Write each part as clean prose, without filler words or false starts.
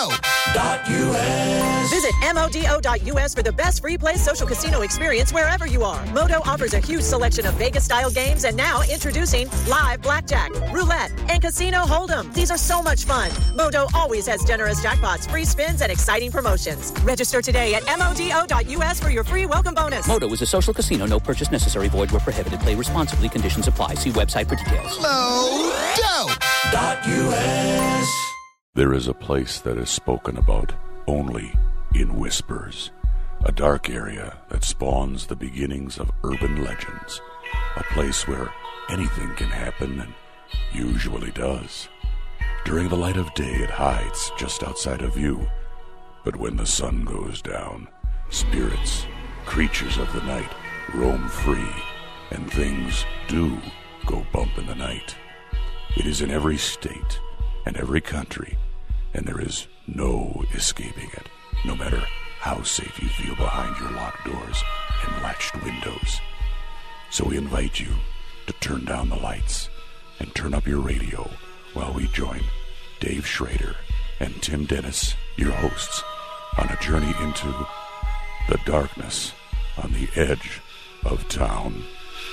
Visit MODO.US for the best free play social casino experience wherever you are. Modo offers a huge selection of Vegas-style games, and now introducing live blackjack, roulette, and casino hold'em. These are so much fun. Modo always has generous jackpots, free spins, and exciting promotions. Register today at MODO.US for your free welcome bonus. Modo is a social casino. No purchase necessary. Void where prohibited. Play responsibly. Conditions apply. See website for details. Modo.US. There is a place that is spoken about only in whispers. A dark area that spawns the beginnings of urban legends. A place where anything can happen and usually does. During the light of day, it hides just outside of view. But when the sun goes down, spirits, creatures of the night, roam free, and things do go bump in the night. It is in every state and every country, and there is no escaping it, no matter how safe you feel behind your locked doors and latched windows. So we invite you to turn down the lights and turn up your radio while we join Dave Schrader and Tim Dennis, your hosts, on a journey into the darkness on the edge of town.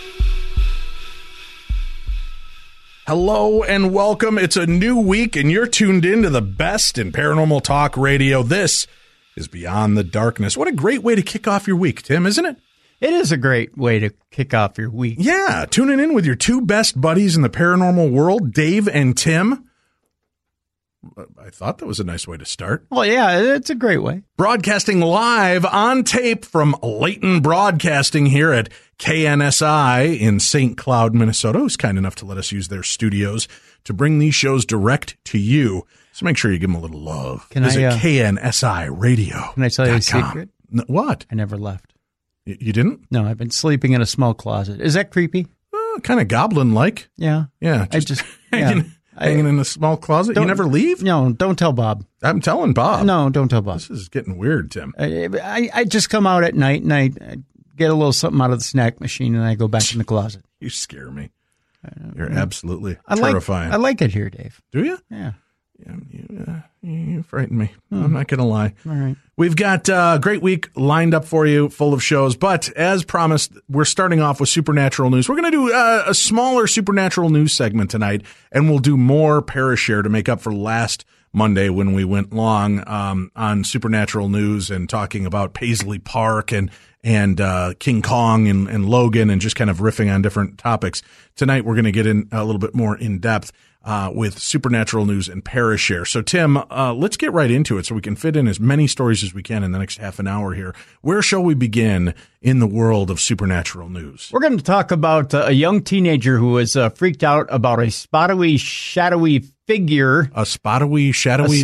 Hello and welcome. It's a new week and you're tuned in to the best in paranormal talk radio. This is Beyond the Darkness. What a great way to kick off your week, Tim, isn't it? It is a great way to kick off your week. Yeah, tuning in with your two best buddies in the paranormal world, Dave and Tim. I thought that was a nice way to start. Well, yeah, it's a great way. Broadcasting live on tape from Layton Broadcasting here at KNSI in St. Cloud, Minnesota, who's kind enough to let us use their studios to bring these shows direct to you. So make sure you give them a little love. Visit KNSI Radio. Can I tell you a secret? What? I never left. You didn't? No, I've been sleeping in a small closet. Is that creepy? Kind of goblin-like. Yeah. Yeah. Hanging in a small closet? You never leave? No, don't tell Bob. I'm telling Bob. No, don't tell Bob. This is getting weird, Tim. I just come out at night and I get a little something out of the snack machine and I go back in the closet. You scare me. You're absolutely terrifying. I like it here, Dave. Do you? Yeah. You frighten me. I'm not going to lie. All right. We've got a great week lined up for you, full of shows. But as promised, we're starting off with supernatural news. We're going to do a smaller supernatural news segment tonight, and we'll do more Parashare to make up for last Monday when we went long on supernatural news and talking about Paisley Park and King Kong and Logan and just kind of riffing on different topics. Tonight, we're going to get in a little bit more in depth with supernatural news and Parashare. So, Tim, let's get right into it so we can fit in as many stories as we can in the next half an hour here. Where shall we begin in the world of supernatural news? We're going to talk about a young teenager who was freaked out about a shadowy figure. A shadowy figure? What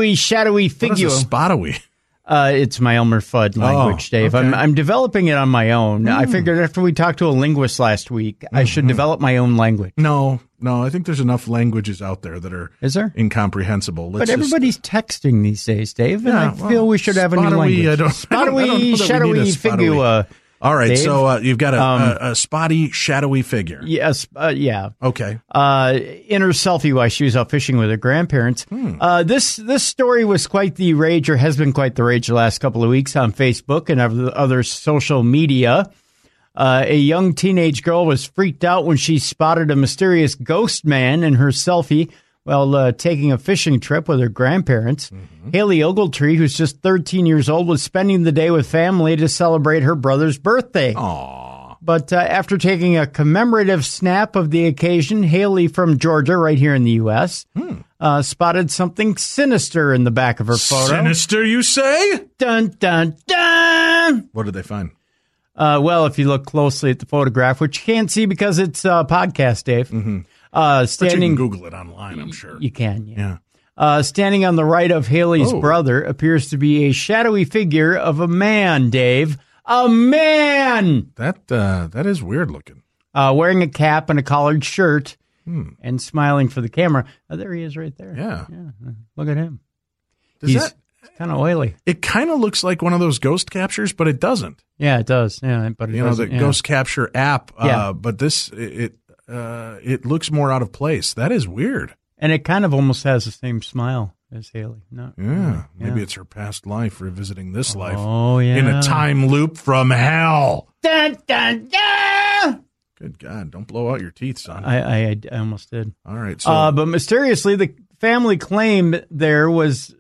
is a spotowy? It's my Elmer Fudd language, Dave. Okay. I'm developing it on my own. I figured after we talked to a linguist last week, I should develop my own language. No, I think there's enough languages out there that are incomprehensible. But everybody's texting these days, Dave, and I feel we should have a new language. Shadowy figure. All right, Dave? so you've got a spotty, shadowy figure. Yes, yeah. Okay. In her selfie while she was out fishing with her grandparents. This story was quite the rage, or has been quite the rage the last couple of weeks on Facebook and other social media. A young teenage girl was freaked out when she spotted a mysterious ghost man in her selfie while taking a fishing trip with her grandparents. Haley Ogletree, who's just 13 years old, was spending the day with family to celebrate her brother's birthday. Aww. But after taking a commemorative snap of the occasion, Haley from Georgia, right here in the U.S., spotted something sinister in the back of her photo. Sinister, you say? Dun, dun, dun! What did they find? Well, if you look closely at the photograph, which you can't see because it's a podcast, Dave. But you can Google it online, I'm sure. You can, yeah. Standing on the right of Haley's brother appears to be a shadowy figure of a man, Dave. A man! That is weird looking. Wearing a cap and a collared shirt and smiling for the camera. Oh, there he is right there. Yeah. Look at him. He's kind of oily. It kind of looks like one of those ghost captures, but it doesn't. Yeah, it does. Yeah, but it the ghost capture app. But this it looks more out of place. That is weird. And it kind of almost has the same smile as Haley. No. Yeah, maybe it's her past life revisiting this life. Oh, yeah. In a time loop from hell. Dun, dun, dun! Good God, don't blow out your teeth, son. I almost did. All right. So, but mysteriously, the family claimed there was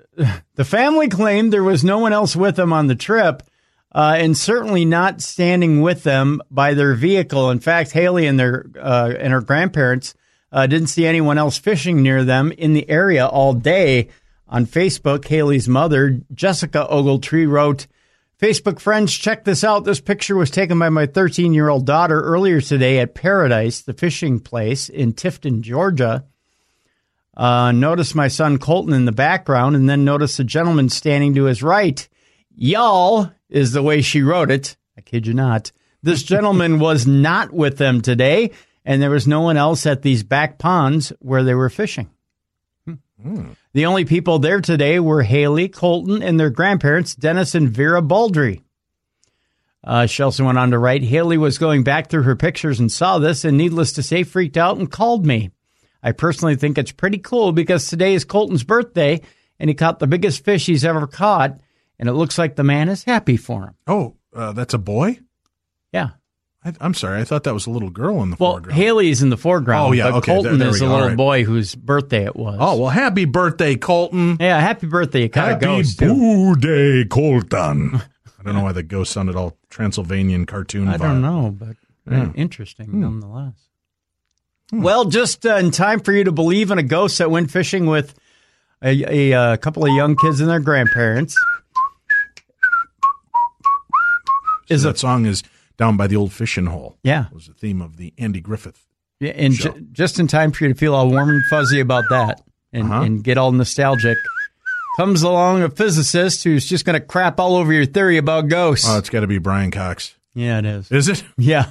no one else with them on the trip, and certainly not standing with them by their vehicle. In fact, Haley and her grandparents didn't see anyone else fishing near them in the area all day. On Facebook, Haley's mother, Jessica Ogletree, wrote, Facebook friends, check this out. This picture was taken by my 13-year-old daughter earlier today at Paradise, the fishing place in Tifton, Georgia. Notice my son Colton in the background, and then notice the gentleman standing to his right. Y'all is the way she wrote it. I kid you not. This gentleman was not with them today, and there was no one else at these back ponds where they were fishing. The only people there today were Haley, Colton, and their grandparents, Dennis and Vera Baldry. She also went on to write, Haley was going back through her pictures and saw this, and needless to say, freaked out and called me. I personally think it's pretty cool because today is Colton's birthday, and he caught the biggest fish he's ever caught, and it looks like the man is happy for him. Oh, that's a boy? Yeah. I'm sorry. I thought that was a little girl in the foreground. Well, Haley's in the foreground. Oh, yeah. But Okay. Colton there is we the go. little All right. boy whose birthday it was. Oh, well, happy birthday, Colton. Yeah, happy birthday. It kind of Happy goes, too. boo day, Colton. I don't know why the ghost sounded all Transylvanian cartoon I vibe. don't know, but interesting nonetheless. Well, just in time for you to believe in a ghost that went fishing with a couple of young kids and their grandparents. So that song is Down by the Old Fishing Hole. Yeah. It was the theme of the Andy Griffith. Yeah, and just in time for you to feel all warm and fuzzy about that and get all nostalgic, comes along a physicist who's just going to crap all over your theory about ghosts. Oh, it's got to be Brian Cox. Yeah, it is. Is it? Yeah.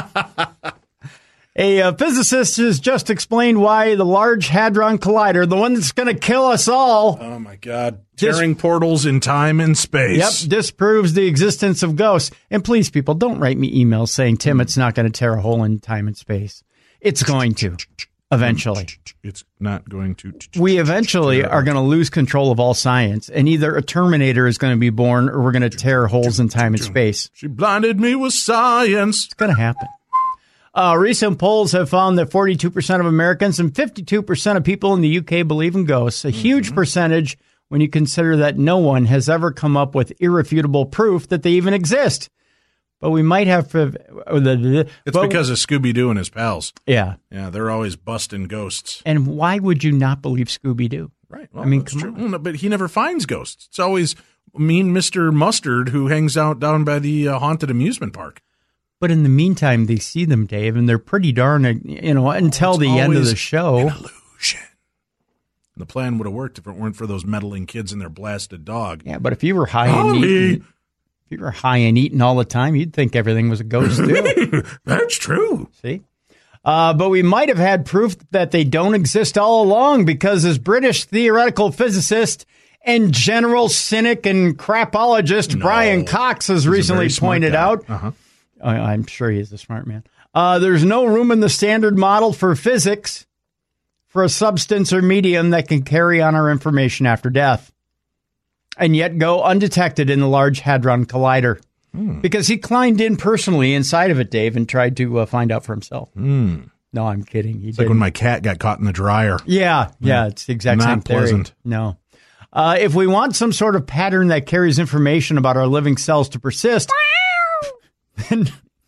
A physicist has just explained why the Large Hadron Collider, the one that's going to kill us all. Oh, my God. Tearing portals in time and space. Yep, disproves the existence of ghosts. And please, people, don't write me emails saying, Tim, it's not going to tear a hole in time and space. It's going to, eventually. It's not going to. We eventually are going to lose control of all science, and either a Terminator is going to be born or we're going to tear holes in time and space. She blinded me with science. It's going to happen. Recent polls have found that 42% of Americans and 52% of people in the UK believe in ghosts, a huge percentage when you consider that no one has ever come up with irrefutable proof that they even exist. But we might have... It's because of Scooby-Doo and his pals. Yeah. Yeah, they're always busting ghosts. And why would you not believe Scooby-Doo? Right. Well, I mean, that's true. No, but he never finds ghosts. It's always mean Mr. Mustard who hangs out down by the haunted amusement park. But in the meantime, they see them, Dave, and they're pretty darn, until the end of the show. An illusion. The plan would have worked if it weren't for those meddling kids and their blasted dog. Yeah, but if you were high and eating all the time, you'd think everything was a ghost too. That's true. See? But we might have had proof that they don't exist all along because as British theoretical physicist and general cynic and crapologist Brian Cox has recently pointed out, I'm sure he's a smart man, there's no room in the standard model for physics for a substance or medium that can carry on our information after death and yet go undetected in the Large Hadron Collider. Because he climbed in personally inside of it, Dave, and tried to find out for himself. No, I'm kidding. It's like when my cat got caught in the dryer. Yeah, it's the exact same theory. Pleasant. No. If we want some sort of pattern that carries information about our living cells to persist, then...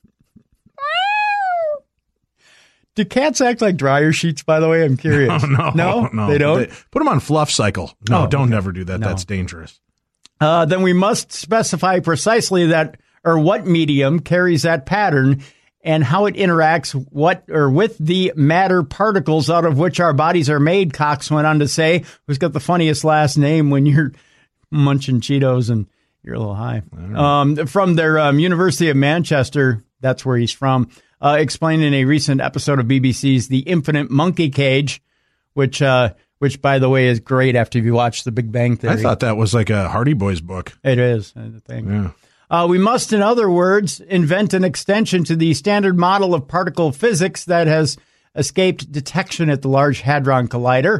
Do cats act like dryer sheets, by the way? I'm curious. No, they don't? Put them on fluff cycle. No, don't never do that. No. That's dangerous. Then we must specify precisely what medium carries that pattern and how it interacts with the matter particles out of which our bodies are made, Cox went on to say, who's got the funniest last name when you're munching Cheetos and you're a little high. From their University of Manchester, that's where he's from. Explained in a recent episode of BBC's The Infinite Monkey Cage, which by the way is great after you watch The Big Bang Theory. I thought that was like a Hardy Boys book. It is, I think. Yeah. We must, in other words, invent an extension to the standard model of particle physics that has escaped detection at the Large Hadron Collider.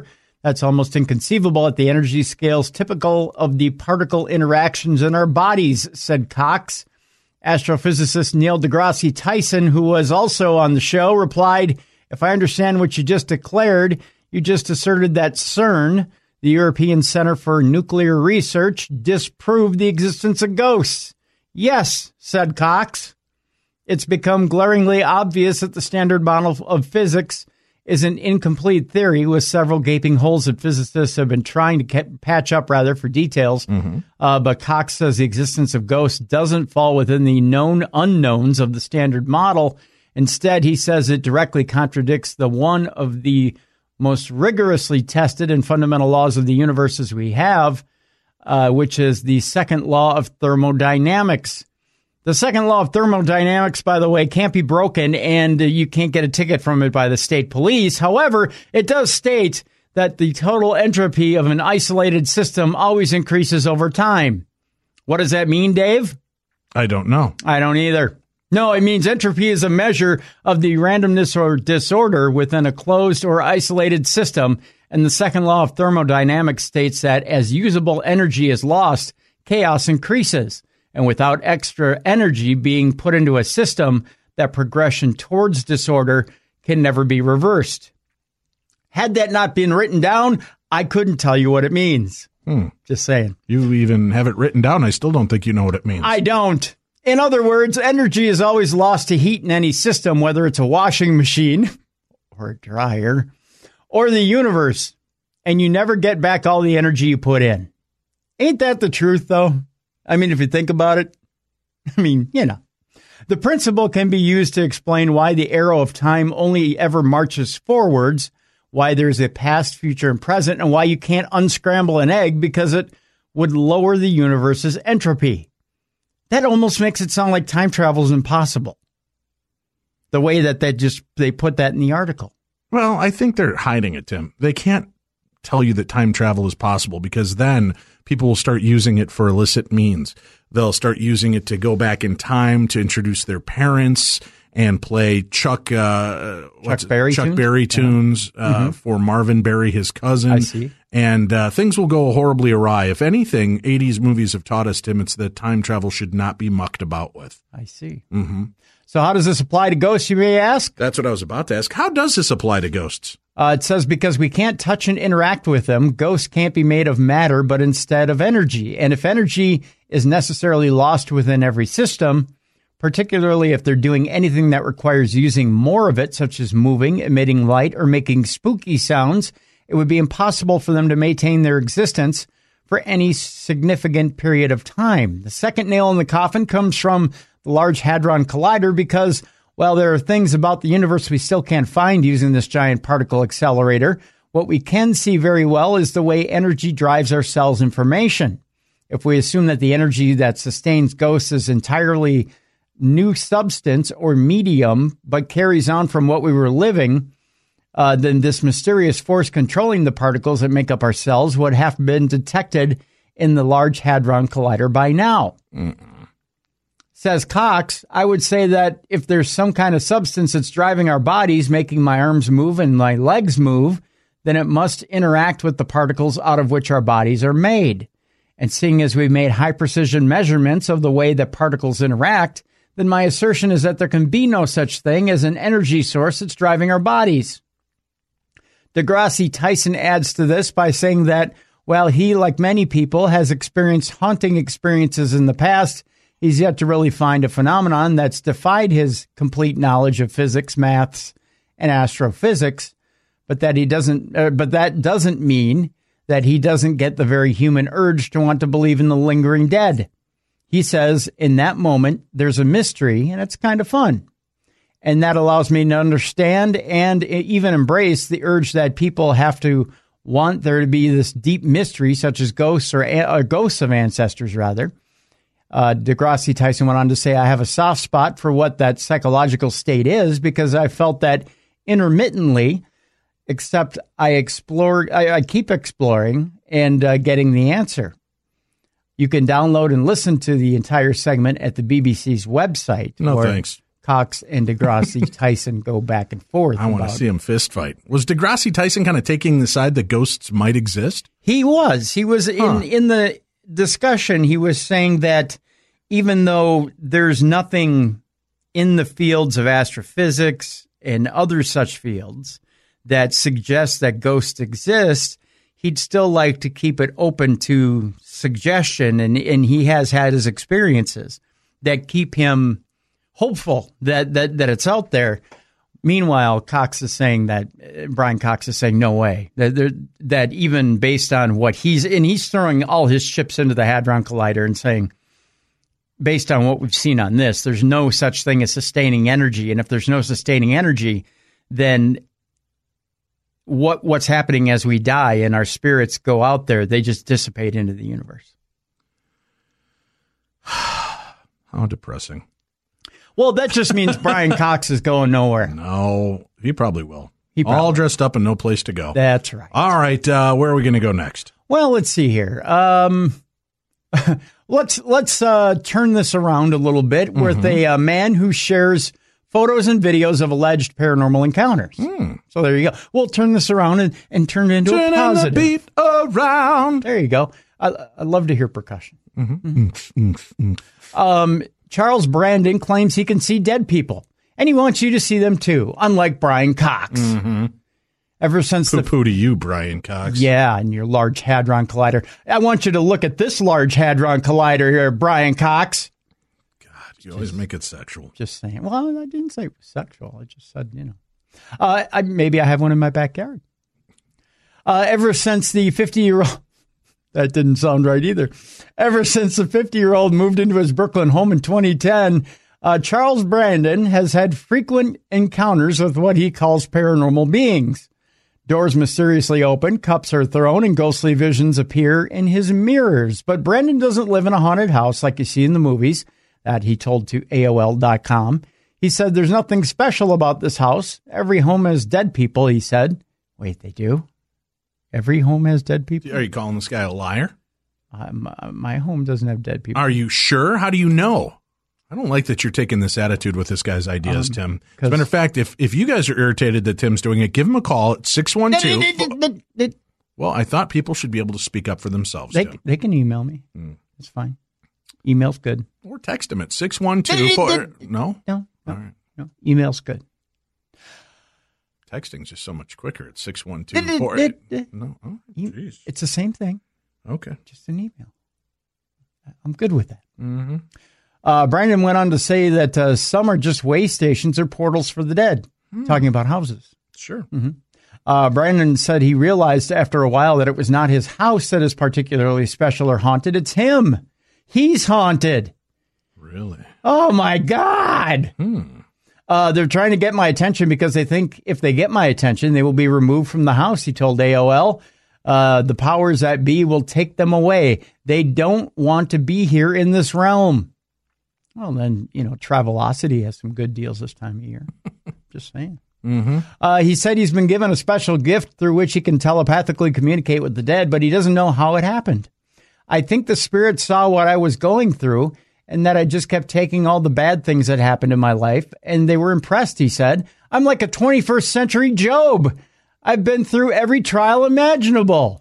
That's almost inconceivable at the energy scales typical of the particle interactions in our bodies, said Cox. Astrophysicist Neil deGrasse Tyson, who was also on the show, replied, "If I understand what you just declared, you just asserted that CERN, the European Center for Nuclear Research, disproved the existence of ghosts." "Yes," said Cox. "It's become glaringly obvious that the standard model of physics is an incomplete theory with several gaping holes that physicists have been trying to patch up for details." But Cox says the existence of ghosts doesn't fall within the known unknowns of the standard model. Instead, he says it directly contradicts the one of the most rigorously tested and fundamental laws of the universe as we have, which is the second law of thermodynamics. The second law of thermodynamics, by the way, can't be broken, and you can't get a ticket from it by the state police. However, it does state that the total entropy of an isolated system always increases over time. What does that mean, Dave? I don't know. I don't either. No, it means entropy is a measure of the randomness or disorder within a closed or isolated system, and the second law of thermodynamics states that as usable energy is lost, chaos increases. And without extra energy being put into a system, that progression towards disorder can never be reversed. Had that not been written down, I couldn't tell you what it means. Just saying. You even have it written down. I still don't think you know what it means. I don't. In other words, energy is always lost to heat in any system, whether it's a washing machine or a dryer or the universe, and you never get back all the energy you put in. Ain't that the truth, though? I mean, if you think about it, the principle can be used to explain why the arrow of time only ever marches forwards, why there's a past, future, and present, and why you can't unscramble an egg because it would lower the universe's entropy. That almost makes it sound like time travel is impossible. The way that they put that in the article. Well, I think they're hiding it, Tim. They can't tell you that time travel is possible because then people will start using it for illicit means. They'll start using it to go back in time to introduce their parents and play Chuck Berry tunes for Marvin Berry, his cousin. I see. And things will go horribly awry. If anything, 80s movies have taught us, Tim, it's that time travel should not be mucked about with. I see. Mm-hmm. So how does this apply to ghosts, you may ask? That's what I was about to ask. How does this apply to ghosts? It says because we can't touch and interact with them, ghosts can't be made of matter, but instead of energy. And if energy is necessarily lost within every system, particularly if they're doing anything that requires using more of it, such as moving, emitting light, or making spooky sounds, it would be impossible for them to maintain their existence for any significant period of time. The second nail in the coffin comes from the Large Hadron Collider because, well, there are things about the universe we still can't find using this giant particle accelerator. What we can see very well is the way energy drives our cells' information. If we assume that the energy that sustains ghosts is entirely new substance or medium, but carries on from what we were living, then this mysterious force controlling the particles that make up our cells would have been detected in the Large Hadron Collider by now. Says Cox, I would say that if there's some kind of substance that's driving our bodies, making my arms move and my legs move, then it must interact with the particles out of which our bodies are made. And seeing as we've made high-precision measurements of the way that particles interact, then my assertion is that there can be no such thing as an energy source that's driving our bodies. deGrasse Tyson adds to this by saying that while he, like many people, has experienced haunting experiences in the past, he's yet to really find a phenomenon that's defied his complete knowledge of physics, maths, and astrophysics, but that doesn't mean that he doesn't get the very human urge to want to believe in the lingering dead. He says, in that moment, there's a mystery, and it's kind of fun. And that allows me to understand and even embrace the urge that people have to want there to be this deep mystery, such as ghosts or ghosts of ancestors, rather. deGrasse Tyson went on to say, I have a soft spot for what that psychological state is because I felt that intermittently, except I keep exploring and getting the answer. You can download and listen to the entire segment at the BBC's website. No, thanks. Cox and DeGrassi Tyson go back and forth. I want to see him fist fight. Was DeGrassi Tyson kind of taking the side that ghosts might exist? He was in the discussion. He was saying that even though there's nothing in the fields of astrophysics and other such fields that suggests that ghosts exist, he'd still like to keep it open to suggestion, and he has had his experiences that keep him hopeful that it's out there. Meanwhile, Brian Cox is saying no way, that even based on what he's throwing all his chips into the Hadron Collider and saying, based on what we've seen on this, there's no such thing as sustaining energy, and if there's no sustaining energy, then what's happening as we die and our spirits go out there, they just dissipate into the universe. How depressing. Well, that just means Brian Cox is going nowhere. No, he probably will. All dressed up and no place to go. That's right. All right, where are we going to go next? Well, let's see here. Let's turn this around a little bit with a man who shares photos and videos of alleged paranormal encounters. So there you go. We'll turn this around and turn it into a positive. The beat around. There you go. I love to hear percussion. Charles Brandon claims he can see dead people, and he wants you to see them too, unlike Brian Cox. Ever since Poo-poo to you, Brian Cox. Yeah, and your Large Hadron Collider. I want you to look at this Large Hadron Collider here, Brian Cox. You always make it sexual. Just saying. Well, I didn't say it was sexual. I just said, maybe I have one in my backyard. Ever since the 50-year-old, that didn't sound right either. Ever since the 50-year-old moved into his Brooklyn home in 2010, Charles Brandon has had frequent encounters with what he calls paranormal beings. Doors mysteriously open, cups are thrown, and ghostly visions appear in his mirrors. But Brandon doesn't live in a haunted house like you see in the movies. That he told to AOL.com. He said, there's nothing special about this house. Every home has dead people, he said. Wait, they do? Every home has dead people? Are you calling this guy a liar? My home doesn't have dead people. Are you sure? How do you know? I don't like that you're taking this attitude with this guy's ideas, Tim. As a matter of fact, if you guys are irritated that Tim's doing it, give him a call at 612. Well, I thought people should be able to speak up for themselves, Tim. They can email me. It's fine. Email's good. Or text him at 612. No? No. All right. No. Email's good. Texting's just so much quicker at 612. No? Oh, geez. It's the same thing. Okay. Just an email. I'm good with that. Brandon went on to say that some are just way stations or portals for the dead, talking about houses. Sure. Brandon said he realized after a while that it was not his house that is particularly special or haunted. It's him. He's haunted. Really? Oh, my God. They're trying to get my attention because they think if they get my attention, they will be removed from the house, he told AOL. The powers that be will take them away. They don't want to be here in this realm. Well, then, Travelocity has some good deals this time of year. Just saying. He said he's been given a special gift through which he can telepathically communicate with the dead, but he doesn't know how it happened. I think the spirit saw what I was going through and that I just kept taking all the bad things that happened in my life, and they were impressed, he said. I'm like a 21st century Job. I've been through every trial imaginable.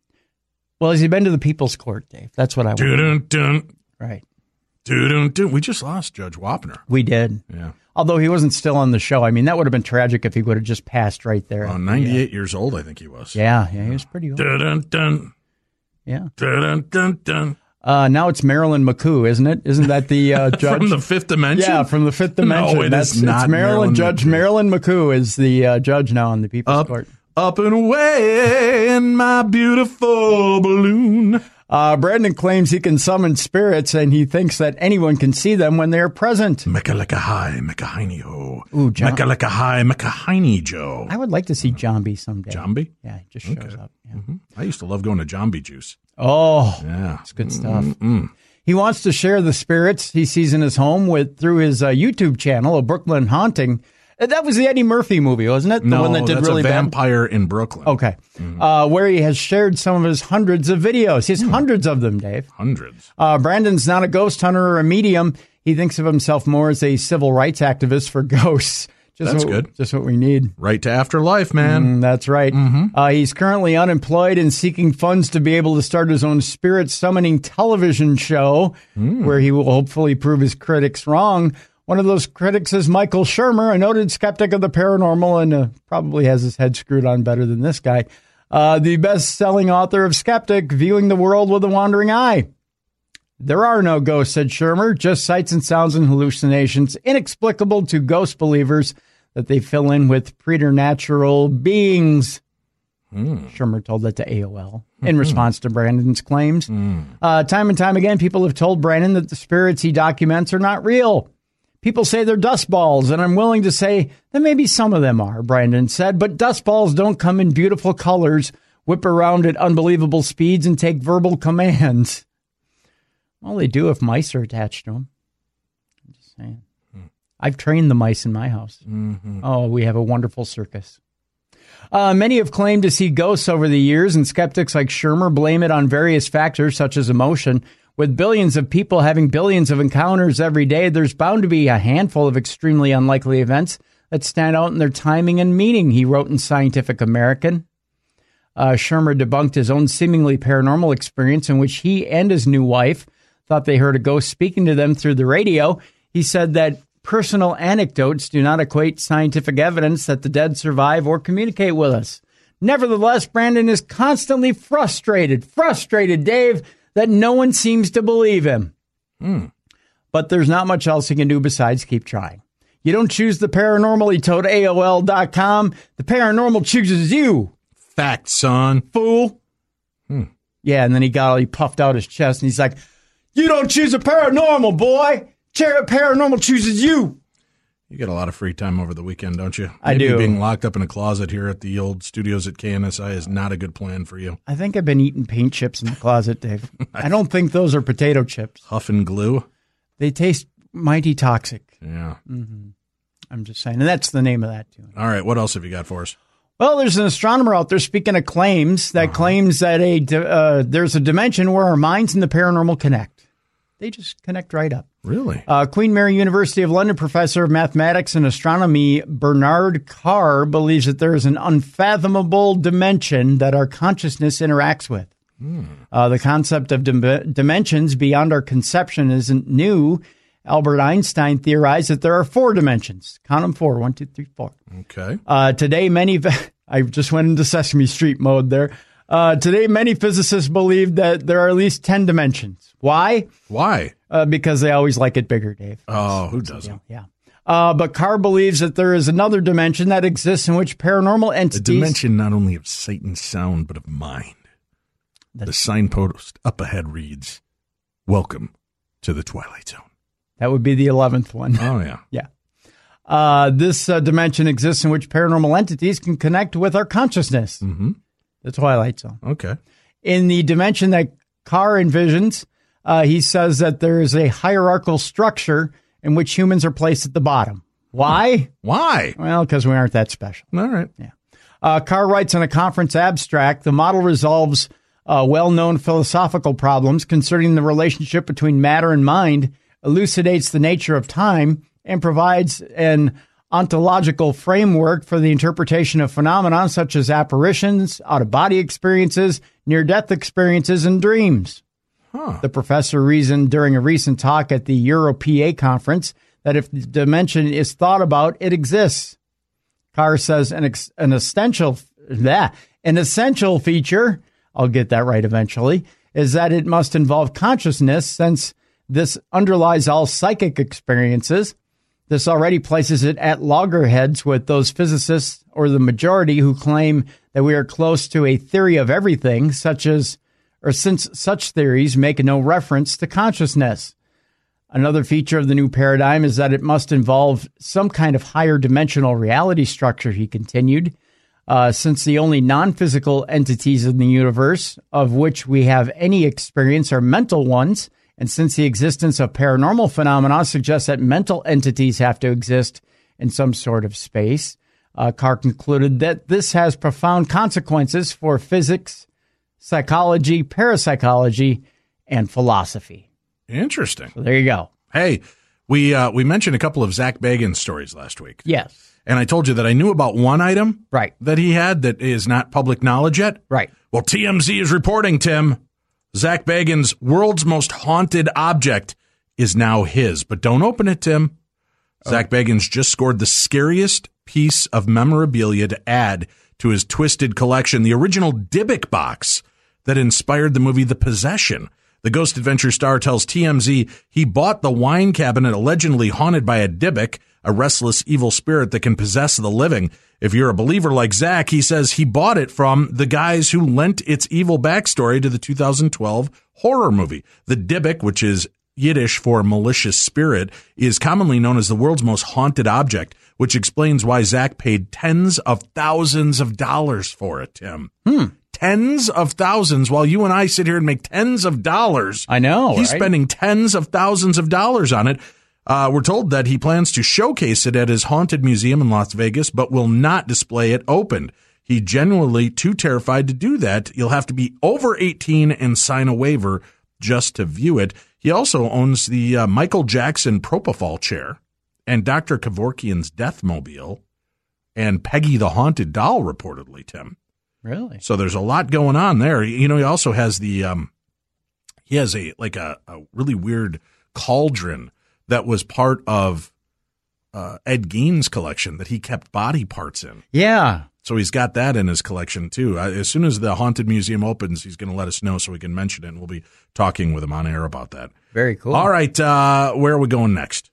Well, has he been to the People's Court, Dave? That's what I want. Dun-dun-dun. Right. Dun-dun-dun. We just lost Judge Wapner. We did. Yeah. Although he wasn't still on the show. I mean, that would have been tragic if he would have just passed right there. 98 years old, I think he was. Yeah, he was pretty old. Dun-dun-dun. Yeah. Dun-dun-dun-dun. Now it's Marilyn McCoo, isn't it? Isn't that the judge? From the Fifth Dimension? Yeah, from the Fifth Dimension. No, it's not. It's Marilyn Judge McCoo. Marilyn McCoo is the judge now on the People's Court. Up and away in my beautiful balloon. Brandon claims he can summon spirits, and he thinks that anyone can see them when they are present. Mecca-lecca-hi, mecca-hiney-ho. Ooh, Mecca-lecca-hi, mecca-hiney Joe. I would like to see Jambi someday. Jambi? Yeah, he just shows up. Yeah. I used to love going to Jambi Juice. Oh, yeah, it's good stuff. He wants to share the spirits he sees in his home through his YouTube channel, A Brooklyn Haunting. That was the Eddie Murphy movie, wasn't it? The one that did that's really a vampire in Brooklyn. Okay. Where he has shared some of his hundreds of videos. He has hundreds of them, Dave. Hundreds. Brandon's not a ghost hunter or a medium. He thinks of himself more as a civil rights activist for ghosts. That's good. Just what we need. Right to afterlife, man. That's right. He's currently unemployed and seeking funds to be able to start his own spirit summoning television show where he will hopefully prove his critics wrong. One of those critics is Michael Shermer, a noted skeptic of the paranormal and probably has his head screwed on better than this guy. The best-selling author of Skeptic, Viewing the World with a Wandering Eye. There are no ghosts, said Shermer, just sights and sounds and hallucinations inexplicable to ghost believers that they fill in with preternatural beings. Shermer told that to AOL in response to Brandon's claims. Time and time again, people have told Brandon that the spirits he documents are not real. People say they're dust balls, and I'm willing to say that maybe some of them are, Brandon said, but dust balls don't come in beautiful colors, whip around at unbelievable speeds, and take verbal commands. Well, they do if mice are attached to them. I'm just saying. I've trained the mice in my house. Oh, we have a wonderful circus. Many have claimed to see ghosts over the years, and skeptics like Shermer blame it on various factors such as emotion. With billions of people having billions of encounters every day, there's bound to be a handful of extremely unlikely events that stand out in their timing and meaning, he wrote in Scientific American. Shermer debunked his own seemingly paranormal experience in which he and his new wife thought they heard a ghost speaking to them through the radio. He said that personal anecdotes do not equate scientific evidence that the dead survive or communicate with us. Nevertheless, Brandon is constantly frustrated, Dave, that no one seems to believe him. But there's not much else he can do besides keep trying. You don't choose the paranormal, he told AOL.com. The paranormal chooses you. Fact, son. Fool. Yeah, and then he puffed out his chest, and he's like, you don't choose a paranormal, boy. Paranormal chooses you. You get a lot of free time over the weekend, don't you? I do. Being locked up in a closet here at the old studios at KNSI is not a good plan for you. I think I've been eating paint chips in the closet, Dave. I don't think those are potato chips. Huff and glue? They taste mighty toxic. Yeah. I'm just saying. And that's the name of that tune. All right. What else have you got for us? Well, there's an astronomer out there speaking of claims that claims that there's a dimension where our minds and the paranormal connect. They just connect right up. Really? Queen Mary University of London professor of mathematics and astronomy Bernard Carr believes that there is an unfathomable dimension that our consciousness interacts with. The concept of dimensions beyond our conception isn't new. Albert Einstein theorized that there are 4 dimensions. Count them 4. 1, 2, 3, 4. Okay. Today, I just went into Sesame Street mode there. Today, many physicists believe that there are at least 10 dimensions. Why? Because they always like it bigger, Dave. Oh, who doesn't? Yeah. But Carr believes that there is another dimension that exists in which paranormal entities... A dimension not only of sight and sound, but of mind. The signpost up ahead reads, "Welcome to the Twilight Zone." That would be the 11th one. Oh, yeah. Yeah. This dimension exists in which paranormal entities can connect with our consciousness. The Twilight Zone. Okay. In the dimension that Carr envisions, he says that there is a hierarchical structure in which humans are placed at the bottom. Why? Why? Well, because we aren't that special. All right. Yeah. Carr writes in a conference abstract, the model resolves well-known philosophical problems concerning the relationship between matter and mind, elucidates the nature of time, and provides an ontological framework for the interpretation of phenomena such as apparitions, out-of-body experiences, near-death experiences, and dreams. The professor reasoned during a recent talk at the EuroPA conference that if the dimension is thought about, it exists. Carr says an essential feature, I'll get that right eventually, is that it must involve consciousness since this underlies all psychic experiences. This already places it at loggerheads with those physicists or the majority who claim that we are close to a theory of everything, since such theories make no reference to consciousness. Another feature of the new paradigm is that it must involve some kind of higher dimensional reality structure, he continued, since the only non-physical entities in the universe of which we have any experience are mental ones, and since the existence of paranormal phenomena suggests that mental entities have to exist in some sort of space, Carr concluded that this has profound consequences for physics, psychology, parapsychology, and philosophy. Interesting. So there you go. Hey, We mentioned a couple of Zach Bagans stories last week. Yes. And I told you that I knew about one item Right. that he had that is not public knowledge yet. Right. Well, TMZ is reporting, Tim, Zach Bagans' world's most haunted object is now his. But don't open it, Tim. Zach Bagans just scored the scariest piece of memorabilia to add to his twisted collection, the original Dybbuk box that inspired the movie The Possession. The Ghost Adventure star tells TMZ he bought the wine cabinet allegedly haunted by a Dybbuk, a restless evil spirit that can possess the living. If you're a believer like Zach, he says he bought it from the guys who lent its evil backstory to the 2012 horror movie. The Dybbuk, which is Yiddish for malicious spirit, is commonly known as the world's most haunted object, which explains why Zach paid tens of thousands of dollars for it, Tim. Tens of thousands, while you and I sit here and make tens of dollars. I know, He's right? spending tens of thousands of dollars on it. We're told that he plans to showcase it at his haunted museum in Las Vegas, but will not display it opened. He genuinely too terrified to do that. You'll have to be over 18 and sign a waiver just to view it. He also owns the Michael Jackson Propofol chair and Dr. Kevorkian's Deathmobile and Peggy the Haunted Doll, reportedly, Tim. Really? So there's a lot going on there. You know, he also has the he has a really weird cauldron that was part of Ed Gein's collection that he kept body parts in. Yeah. So he's got that in his collection too. As soon as the Haunted Museum opens, he's going to let us know so we can mention it, and we'll be talking with him on air about that. Very cool. All right, where are we going next?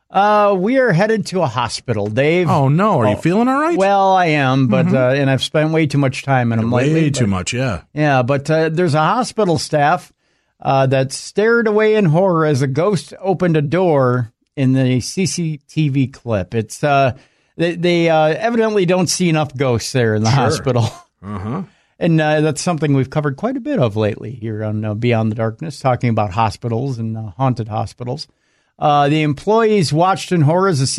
We are headed to a hospital, Dave. Oh no, are you feeling all right? Well, I am, but and I've spent way too much time in them lately. Way too much, yeah. Yeah, but there's a hospital staff that stared away in horror as a ghost opened a door in the CCTV clip. It's they evidently don't see enough ghosts there in the hospital. Uh-huh. And that's something we've covered quite a bit of lately here on Beyond the Darkness, talking about hospitals and haunted hospitals. The employees watched in horror as a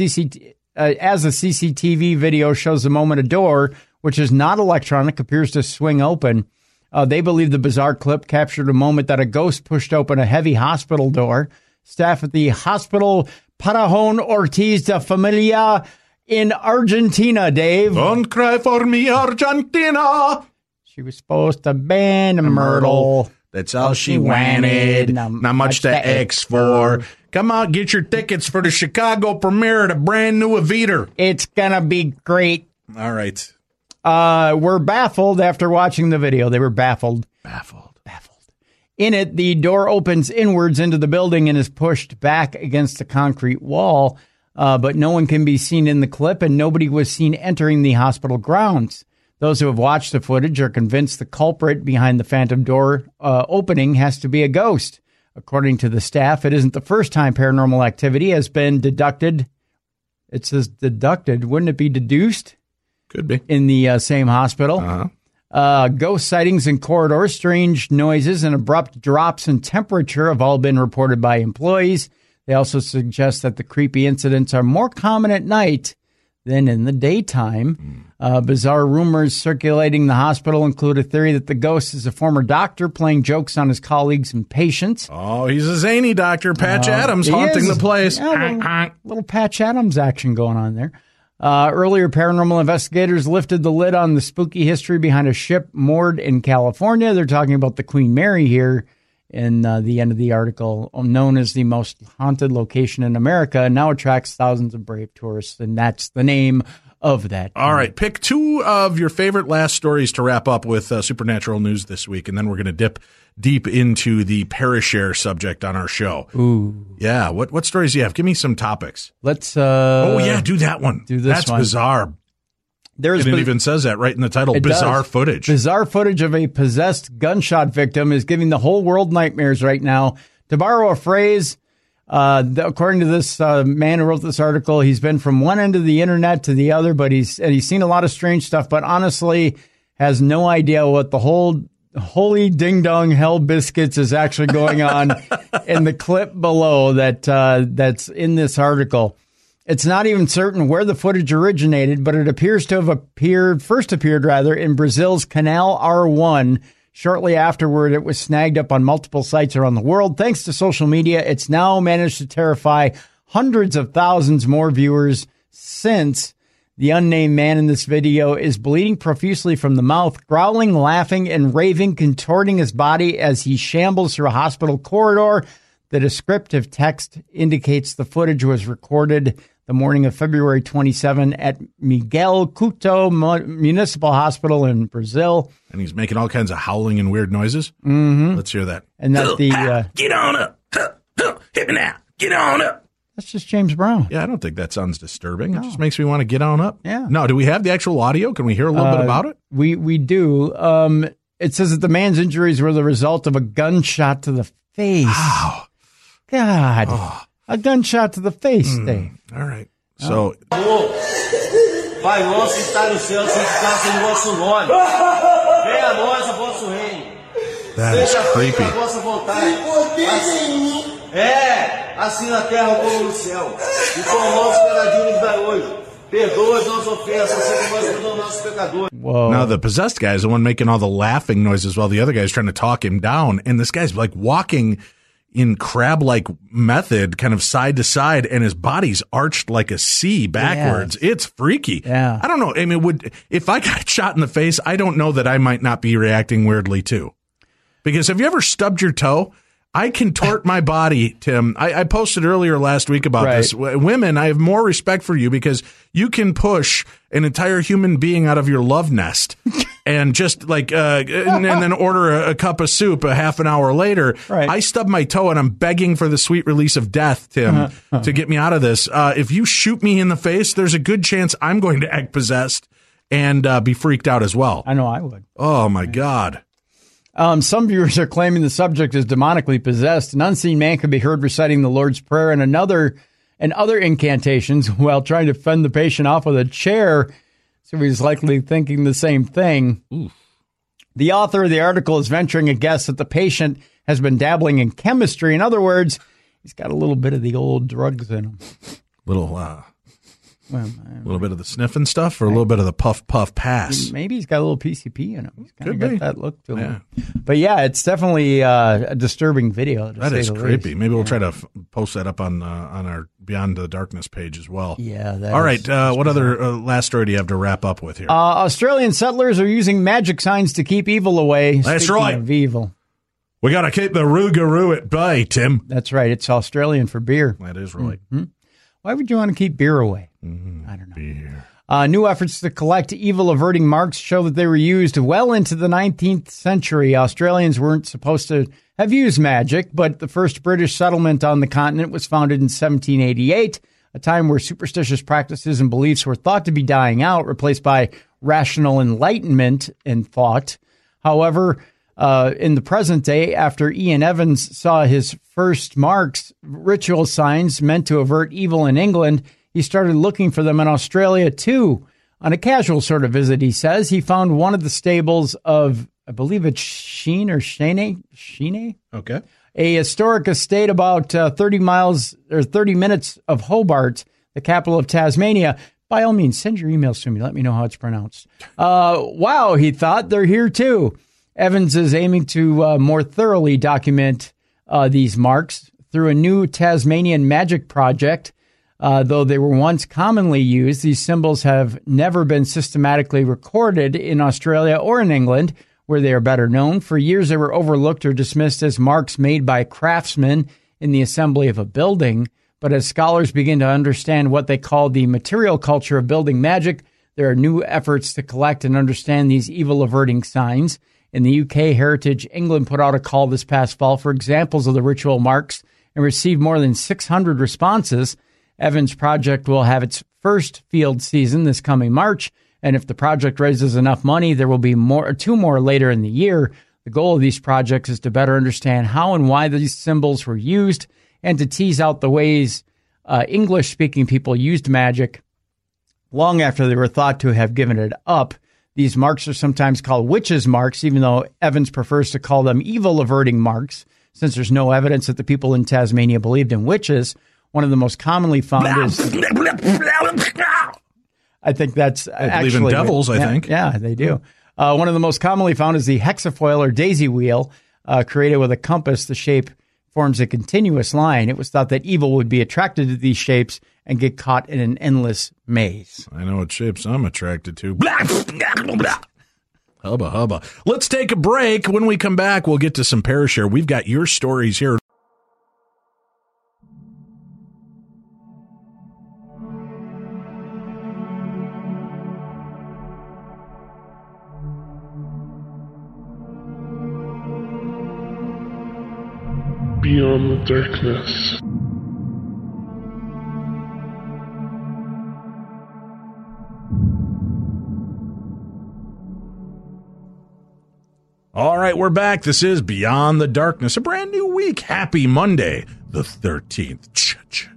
CCTV video shows the moment a door, which is not electronic, appears to swing open. They believe the bizarre clip captured a moment that a ghost pushed open a heavy hospital door. Staff at the Hospital Parajon Ortiz de Familia in Argentina, Dave. Don't cry for me, Argentina. She was supposed to ban a myrtle. That's all she wanted. Not much to ask for. Come out, get your tickets for the Chicago premiere of the brand new Eviter. It's going to be great. All right. We're baffled after watching the video. They were baffled. Baffled. In it, the door opens inwards into the building and is pushed back against the concrete wall, but no one can be seen in the clip, and nobody was seen entering the hospital grounds. Those who have watched the footage are convinced the culprit behind the phantom door opening has to be a ghost. According to the staff, it isn't the first time paranormal activity has been deducted. It says deducted. Wouldn't it be deduced? Could be. In the same hospital. Ghost sightings in corridors, strange noises, and abrupt drops in temperature have all been reported by employees. They also suggest that the creepy incidents are more common at night than in the daytime. Bizarre rumors circulating the hospital include a theory that the ghost is a former doctor playing jokes on his colleagues and patients. Oh, he's a zany doctor, Patch Adams, haunting the place. Yeah, little Patch Adams action going on there. Earlier, paranormal investigators lifted the lid on the spooky history behind a ship moored in California. They're talking about the Queen Mary here in the end of the article, known as the most haunted location in America, and now attracts thousands of brave tourists, and that's the name of that. All right, pick two of your favorite last stories to wrap up with supernatural news this week, and then we're going to dip deep into the Parashare subject on our show. Ooh. Yeah, what stories do you have? Give me some topics. Let's do that one. Do this That's one. bizarre. It even says that right in the title, bizarre footage. Bizarre footage of a possessed gunshot victim is giving the whole world nightmares right now. To borrow a phrase, according to this man who wrote this article, he's been from one end of the internet to the other, but he's seen a lot of strange stuff, but honestly has no idea what the whole holy ding-dong hell biscuits is actually going on in the clip below that's in this article. It's not even certain where the footage originated, but it appears to have first appeared in Brazil's Canal R1. Shortly afterward, it was snagged up on multiple sites around the world. Thanks to social media, it's now managed to terrify hundreds of thousands more viewers since. The unnamed man in this video is bleeding profusely from the mouth, growling, laughing, and raving, contorting his body as he shambles through a hospital corridor. The descriptive text indicates the footage was recorded the morning of February 27 at Miguel Couto Municipal Hospital in Brazil. And he's making all kinds of howling and weird noises. Mm-hmm. Let's hear that. And that get on up. Hit me now. Get on up. That's just James Brown. Yeah, I don't think that sounds disturbing. No. It just makes me want to get on up. Yeah. No, do we have the actual audio? Can we hear a little bit about it? We do. It says that the man's injuries were the result of a gunshot to the face. Wow. God. Oh. A gunshot to the face, Dave. All right. So. Pai nosso que está no céu, santificado seja o vosso nome. Venha a nós o vosso reino. That is creepy. A vossa vontade. Assim na terra como no céu. E com o nosso cada dia nos dai hoje. Perdoa as nossas ofensas, assim como nós perdoamos nossos pecadores. Whoa. Now, the possessed guy is the one making all the laughing noises while the other guy's trying to talk him down. And this guy's like walking in crab-like method, kind of side to side, and his body's arched like a C backwards. Yes. It's freaky. Yeah. I don't know. I mean, if I got shot in the face, I don't know that I might not be reacting weirdly too. Because have you ever stubbed your toe? I contort my body, Tim. I posted earlier last week about this. Women, I have more respect for you because you can push an entire human being out of your love nest and just like, and then order a cup of soup a half an hour later. Right. I stub my toe and I'm begging for the sweet release of death, Tim, to get me out of this. If you shoot me in the face, there's a good chance I'm going to act possessed and be freaked out as well. I know I would. Oh, my God. Some viewers are claiming the subject is demonically possessed. An unseen man could be heard reciting the Lord's Prayer and other incantations while trying to fend the patient off with a chair. So he's likely thinking the same thing. Oof. The author of the article is venturing a guess that the patient has been dabbling in chemistry. In other words, he's got a little bit of the old drugs in him. A little bit of the sniffing stuff or a little bit of the puff pass. Maybe he's got a little PCP in him. He's kind of got that look to him. Yeah. But yeah, it's definitely a disturbing video. That is creepy. Maybe we'll try to post that up on our Beyond the Darkness page as well. Yeah. All right. What other last story do you have to wrap up with here? Australian settlers are using magic signs to keep evil away. That's right. Of evil. We got to keep the Rougarou at bay, Tim. That's right. It's Australian for beer. That is right. Mm-hmm. Why would you want to keep beer away? I don't know. Beer. New efforts to collect evil-averting marks show that they were used well into the 19th century. Australians weren't supposed to have used magic, but the first British settlement on the continent was founded in 1788, a time where superstitious practices and beliefs were thought to be dying out, replaced by rational enlightenment and thought. However, in the present day, after Ian Evans saw his first marks, ritual signs meant to avert evil in England, he started looking for them in Australia, too. On a casual sort of visit, he says, he found one of the stables of, I believe it's Sheen. Okay. A historic estate about 30 minutes of Hobart, the capital of Tasmania. By all means, send your emails to me. Let me know how it's pronounced. Wow, he thought, they're here, too. Evans is aiming to more thoroughly document these marks through a new Tasmanian magic project. Though they were once commonly used, these symbols have never been systematically recorded in Australia or in England, where they are better known. For years, they were overlooked or dismissed as marks made by craftsmen in the assembly of a building. But as scholars begin to understand what they call the material culture of building magic, there are new efforts to collect and understand these evil-averting signs. In the UK, Heritage England put out a call this past fall for examples of the ritual marks and received more than 600 responses. Evans' project will have its first field season this coming March, and if the project raises enough money, there will be two more later in the year. The goal of these projects is to better understand how and why these symbols were used and to tease out the ways English-speaking people used magic long after they were thought to have given it up. These marks are sometimes called witches' marks, even though Evans prefers to call them evil-averting marks, since there's no evidence that the people in Tasmania believed in witches. One of the most commonly found is... I think that's actually... They believe in devils, I think. Yeah, they do. One of the most commonly found is the hexafoil or daisy wheel, created with a compass. The shape forms a continuous line, it was thought that evil would be attracted to these shapes and get caught in an endless maze. I know what shapes I'm attracted to. Hubba hubba. Let's take a break. When we come back, we'll get to some Parashare. We've got your stories here. Beyond the darkness. All right, we're back. This is Beyond the Darkness, a brand new week. Happy Monday, the 13th.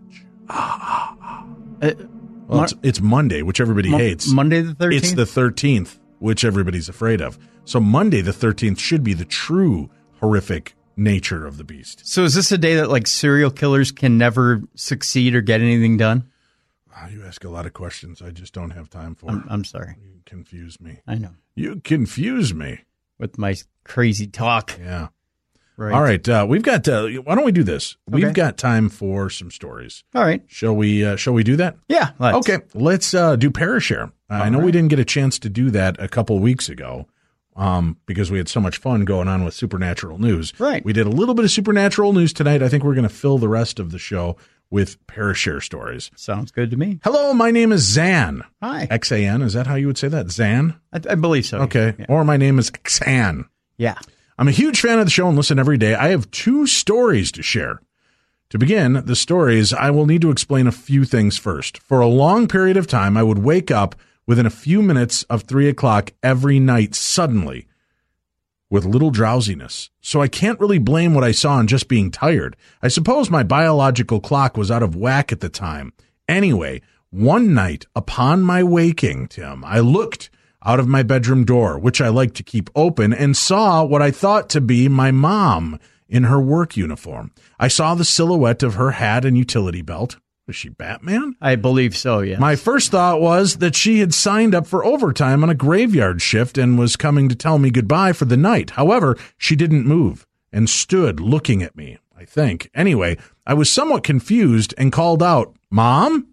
Well, it's Monday, which everybody hates. Monday the 13th? It's the 13th, which everybody's afraid of. So Monday the 13th should be the true horrific nature of the beast. So is this a day that like serial killers can never succeed or get anything done? Oh, you ask a lot of questions I just don't have time for. I'm sorry. You confuse me. I know. You confuse me. With my crazy talk. Yeah. Right. All right. We've got, why don't we do this? Okay. We've got time for some stories. All right. Shall we do that? Yeah. Okay. Let's do Parashare. I know we didn't get a chance to do that a couple weeks ago. Because we had so much fun going on with supernatural news. Right. We did a little bit of supernatural news tonight. I think we're going to fill the rest of the show with Parashare stories. Sounds good to me. Hello, my name is Zan. Hi. X-A-N. Is that how you would say that? Zan? I believe so. Okay. Yeah. Or my name is Xan. Yeah. I'm a huge fan of the show and listen every day. I have 2 stories to share. To begin the stories, I will need to explain a few things first. For a long period of time, I would wake up within a few minutes of 3 o'clock every night suddenly with little drowsiness. So I can't really blame what I saw on just being tired. I suppose my biological clock was out of whack at the time. Anyway, one night upon my waking, Tim, I looked out of my bedroom door, which I like to keep open, and saw what I thought to be my mom in her work uniform. I saw the silhouette of her hat and utility belt. Was she Batman? I believe so, yes. My first thought was that she had signed up for overtime on a graveyard shift and was coming to tell me goodbye for the night. However, she didn't move and stood looking at me, I think. Anyway, I was somewhat confused and called out, "Mom?"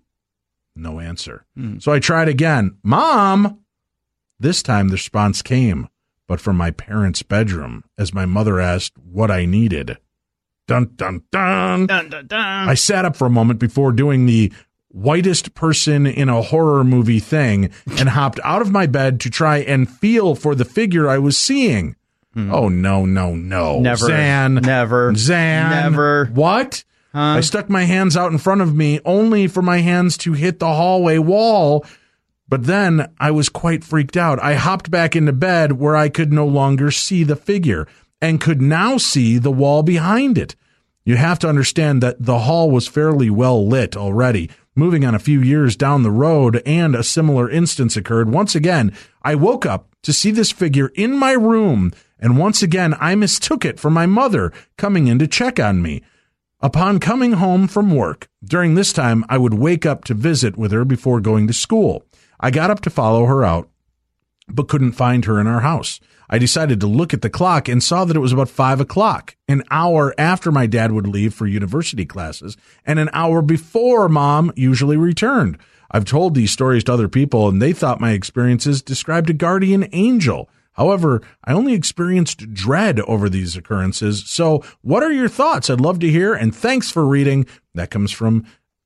No answer. So I tried again, "Mom?" This time the response came, but from my parents' bedroom, as my mother asked what I needed. Dun, dun, dun. Dun, dun, dun. I sat up for a moment before doing the whitest person in a horror movie thing and hopped out of my bed to try and feel for the figure I was seeing. Oh, no. Never. Zan. Never. Zan. Never. What? I stuck my hands out in front of me only for my hands to hit the hallway wall. But then I was quite freaked out. I hopped back into bed where I could no longer see the figure and could now see the wall behind it. You have to understand that the hall was fairly well lit already. Moving on a few years down the road, and a similar instance occurred. Once again, I woke up to see this figure in my room, and once again, I mistook it for my mother coming in to check on me. Upon coming home from work, during this time, I would wake up to visit with her before going to school. I got up to follow her out, but couldn't find her in our house. I decided to look at the clock and saw that it was about 5 o'clock, an hour after my dad would leave for university classes, and an hour before Mom usually returned. I've told these stories to other people, and they thought my experiences described a guardian angel. However, I only experienced dread over these occurrences. So what are your thoughts? I'd love to hear, and thanks for reading. That comes from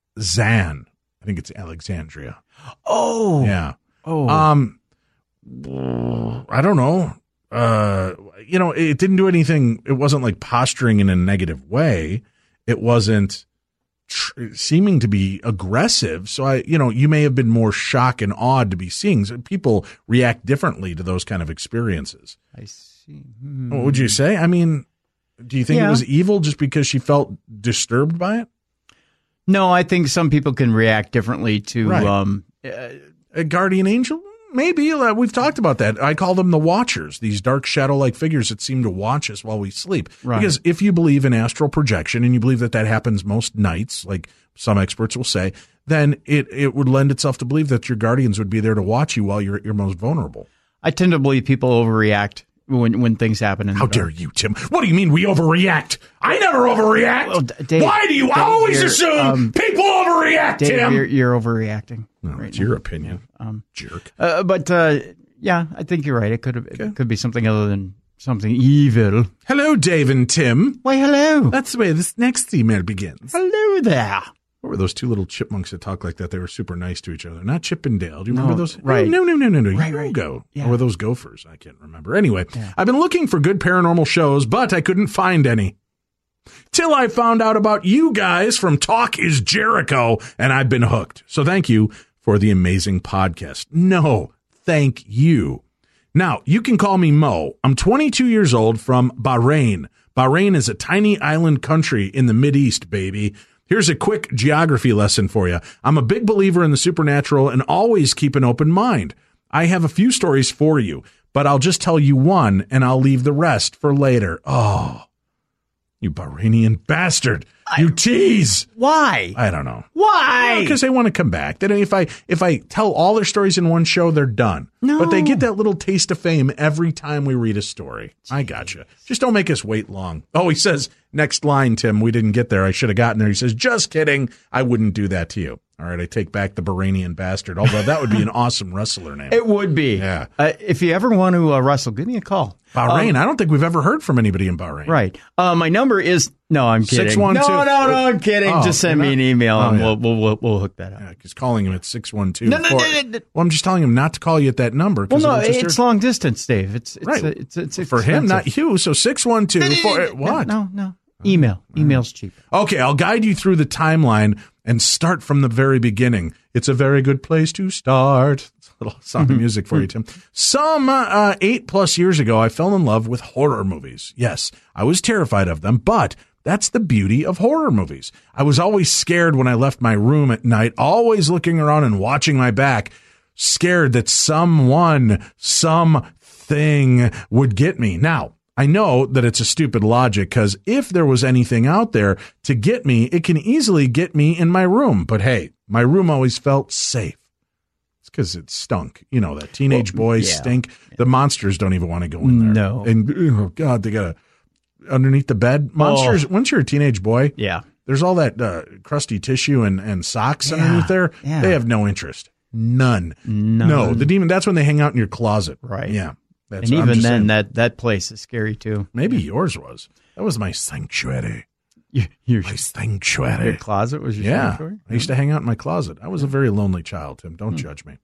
Zan. I think it's Alexandria. Oh. Yeah. Oh. I don't know. It didn't do anything. It wasn't like posturing in a negative way. It wasn't seeming to be aggressive. So you may have been more shocked and awed to be seeing. So people react differently to those kind of experiences. I see. What would you say? I mean, do you think it was evil just because she felt disturbed by it? No, I think some people can react differently to a guardian angel. Maybe. We've talked about that. I call them the watchers, these dark shadow-like figures that seem to watch us while we sleep. Right. Because if you believe in astral projection, and you believe that happens most nights, like some experts will say, then it would lend itself to believe that your guardians would be there to watch you while you're most vulnerable. I tend to believe people overreact when things happen. How dare you, Tim? What do you mean we overreact? I never overreact. Well, Dave, why do you always assume people overreact, Dave, Tim? You're overreacting. No, right it's now. your opinion, jerk. But yeah, I think you're right. It could be something other than something evil. Hello, Dave and Tim. Why, hello. That's the way this next email begins. Hello there. What were those two little chipmunks that talk like that? They were super nice to each other. Not Chip and Dale. Do you remember those? Right. No. Right. Go. Yeah. Or were those gophers? I can't remember. Anyway, I've been looking for good paranormal shows, but I couldn't find any. Till I found out about you guys from Talk is Jericho, and I've been hooked. So thank you for the amazing podcast. No, thank you. Now, you can call me Mo. I'm 22 years old from Bahrain. Bahrain is a tiny island country in the Mideast, baby. Here's a quick geography lesson for you. I'm a big believer in the supernatural and always keep an open mind. I have a few stories for you, but I'll just tell you one and I'll leave the rest for later. Oh, you Bahrainian bastard. You tease. Why? I don't know. Why? Because they want to come back. Then if I tell all their stories in one show, they're done. No. But they get that little taste of fame every time we read a story. I gotcha. Just don't make us wait long. Oh, he says, next line, Tim, we didn't get there. I should have gotten there. He says, just kidding. I wouldn't do that to you. All right, I take back the Bahrainian bastard, although that would be an awesome wrestler name. It would be. Yeah. If you ever want to wrestle, give me a call. Bahrain. I don't think we've ever heard from anybody in Bahrain. Right. My number is no. I'm kidding. 612. No. I'm kidding. Oh, just send me an email and we'll hook that up. Yeah, he's calling him at 612. No. Well, I'm just telling him not to call you at that number. Well, no, it's long distance, Dave. It's right. It's for him, expensive. not you. So 612. What? No. Email. Email's cheap. Okay, I'll guide you through the timeline and start from the very beginning. It's a very good place to start. It's a little song of music for you, Tim. Some 8+ years ago, I fell in love with horror movies. Yes, I was terrified of them, but that's the beauty of horror movies. I was always scared when I left my room at night, always looking around and watching my back, scared that something would get me. Now, I know that it's a stupid logic because if there was anything out there to get me, it can easily get me in my room. But hey, my room always felt safe. It's because it stunk. You know, that teenage boys stink. Yeah. The monsters don't even want to go in there. No. And, oh, God, they got to, underneath the bed. Monsters, once you're a teenage boy, there's all that crusty tissue and socks underneath there. Yeah. They have no interest. None. No, the demon, that's when they hang out in your closet. Right. Yeah. And even then, that place is scary too. Maybe yours was. That was my sanctuary. Your sanctuary. Your closet was your sanctuary? I used to hang out in my closet. I was a very lonely child, Tim. Don't judge me.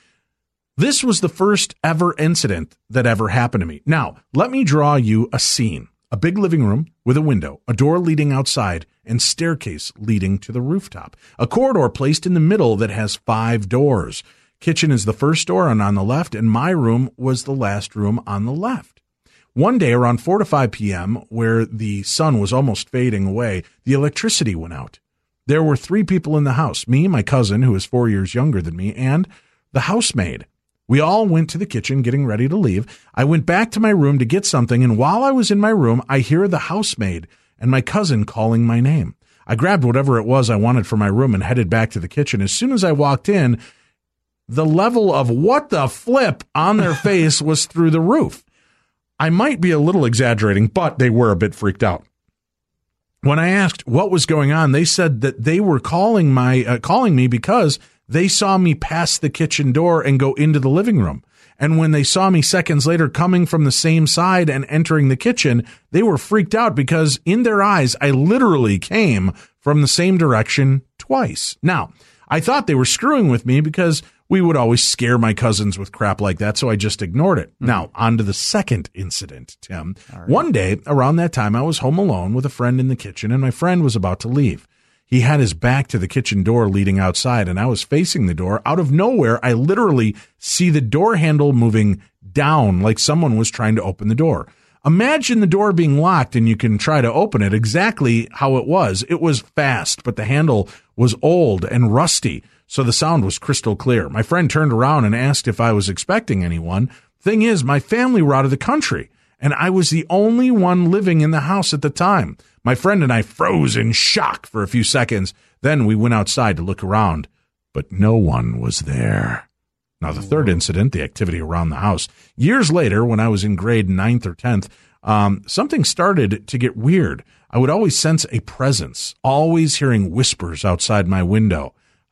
This was the first ever incident that ever happened to me. Now, let me draw you a scene. A big living room with a window, a door leading outside, and staircase leading to the rooftop. A corridor placed in the middle that has 5 doors. Kitchen is the first door on the left, and my room was the last room on the left. One day around 4 to 5 p.m., where the sun was almost fading away, the electricity went out. There were 3 people in the house, me, my cousin, who is 4 years younger than me, and the housemaid. We all went to the kitchen getting ready to leave. I went back to my room to get something, and while I was in my room, I hear the housemaid and my cousin calling my name. I grabbed whatever it was I wanted for my room and headed back to the kitchen. As soon as I walked in, the level of what the flip on their face was through the roof. I might be a little exaggerating, but they were a bit freaked out. When I asked what was going on, they said that they were calling me because they saw me pass the kitchen door and go into the living room. And when they saw me seconds later coming from the same side and entering the kitchen, they were freaked out because in their eyes, I literally came from the same direction twice. Now, I thought they were screwing with me because we would always scare my cousins with crap like that, so I just ignored it. Now, on to the second incident, Tim. Right. One day, around that time, I was home alone with a friend in the kitchen, and my friend was about to leave. He had his back to the kitchen door leading outside, and I was facing the door. Out of nowhere, I literally see the door handle moving down like someone was trying to open the door. Imagine the door being locked and you can try to open it exactly how it was. It was fast, but the handle was old and rusty, so the sound was crystal clear. My friend turned around and asked if I was expecting anyone. Thing is, my family were out of the country, and I was the only one living in the house at the time. My friend and I froze in shock for a few seconds. Then we went outside to look around, but no one was there. Now, the third incident, the activity around the house. Years later, when I was in grade 9th or 10th, something started to get weird. I would always sense a presence, always hearing whispers outside my window.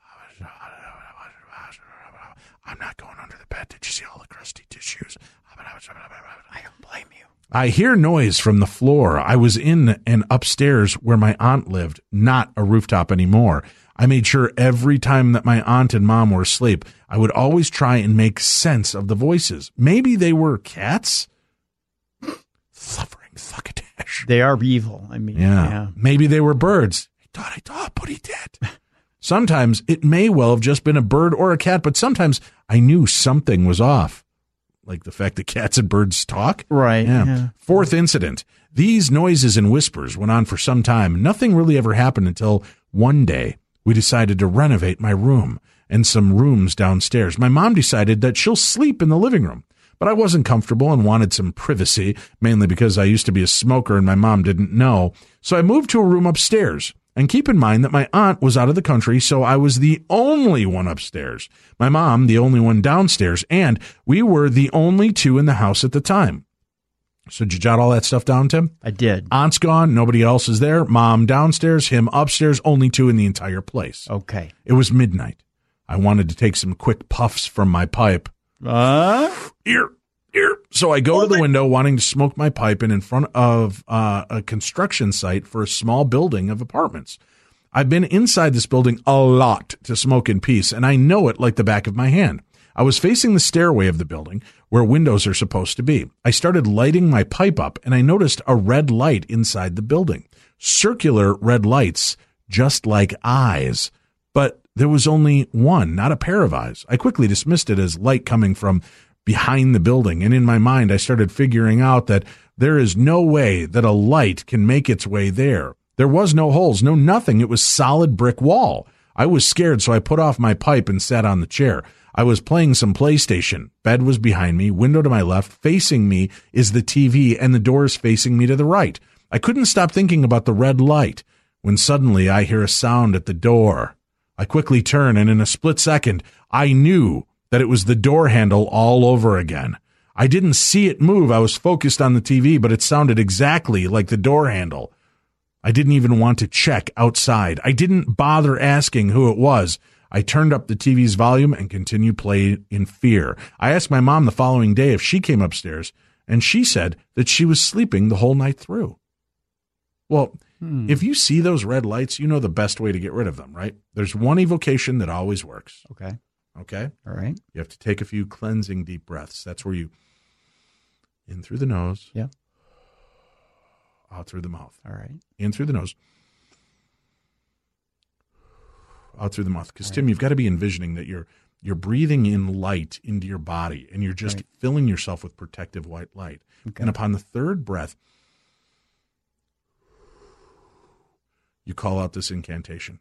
I'm not going under the bed. Did you see all the crusty tissues? I don't blame you. I hear noise from the floor. I was in and upstairs where my aunt lived, not a rooftop anymore. I made sure every time that my aunt and mom were asleep, I would always try and make sense of the voices. Maybe they were cats? Suffering succotash. They are evil. I mean, Yeah. Maybe they were birds. I thought, but he did. Sometimes it may well have just been a bird or a cat, but sometimes I knew something was off. Like the fact that cats and birds talk. Right. Yeah. Fourth incident. These noises and whispers went on for some time. Nothing really ever happened until one day we decided to renovate my room and some rooms downstairs. My mom decided that she'll sleep in the living room, but I wasn't comfortable and wanted some privacy, mainly because I used to be a smoker and my mom didn't know. So I moved to a room upstairs. And keep in mind that my aunt was out of the country, so I was the only one upstairs. My mom, the only one downstairs, and we were the only two in the house at the time. So did you jot all that stuff down, Tim? I did. Aunt's gone. Nobody else is there. Mom downstairs, him upstairs, only two in the entire place. Okay. It was midnight. I wanted to take some quick puffs from my pipe. Ear. So I go to the window wanting to smoke my pipe and in front of a construction site for a small building of apartments. I've been inside this building a lot to smoke in peace, and I know it like the back of my hand. I was facing the stairway of the building where windows are supposed to be. I started lighting my pipe up, and I noticed a red light inside the building. Circular red lights, just like eyes. But there was only one, not a pair of eyes. I quickly dismissed it as light coming from behind the building, and in my mind I started figuring out that there is no way that a light can make its way there. There was no holes, no nothing. It was solid brick wall. I was scared, so I put off my pipe and sat on the chair. I was playing some PlayStation. Bed was behind me, window to my left. Facing me is the TV, and the doors facing me to the right. I couldn't stop thinking about the red light when suddenly I hear a sound at the door. I quickly turn, and in a split second, I knew that it was the door handle all over again. I didn't see it move. I was focused on the TV, but it sounded exactly like the door handle. I didn't even want to check outside. I didn't bother asking who it was. I turned up the TV's volume and continued playing in fear. I asked my mom the following day if she came upstairs, and she said that she was sleeping the whole night through. Well, if you see those red lights, you know the best way to get rid of them, right? There's one evocation that always works. Okay. Okay? All right. You have to take a few cleansing deep breaths. That's where you in through the nose. Yeah. Out through the mouth. All right. In through the nose. Out through the mouth. Because, Tim, you've got to be envisioning that you're breathing in light into your body, and you're just filling yourself with protective white light. Okay. And upon the third breath, you call out this incantation.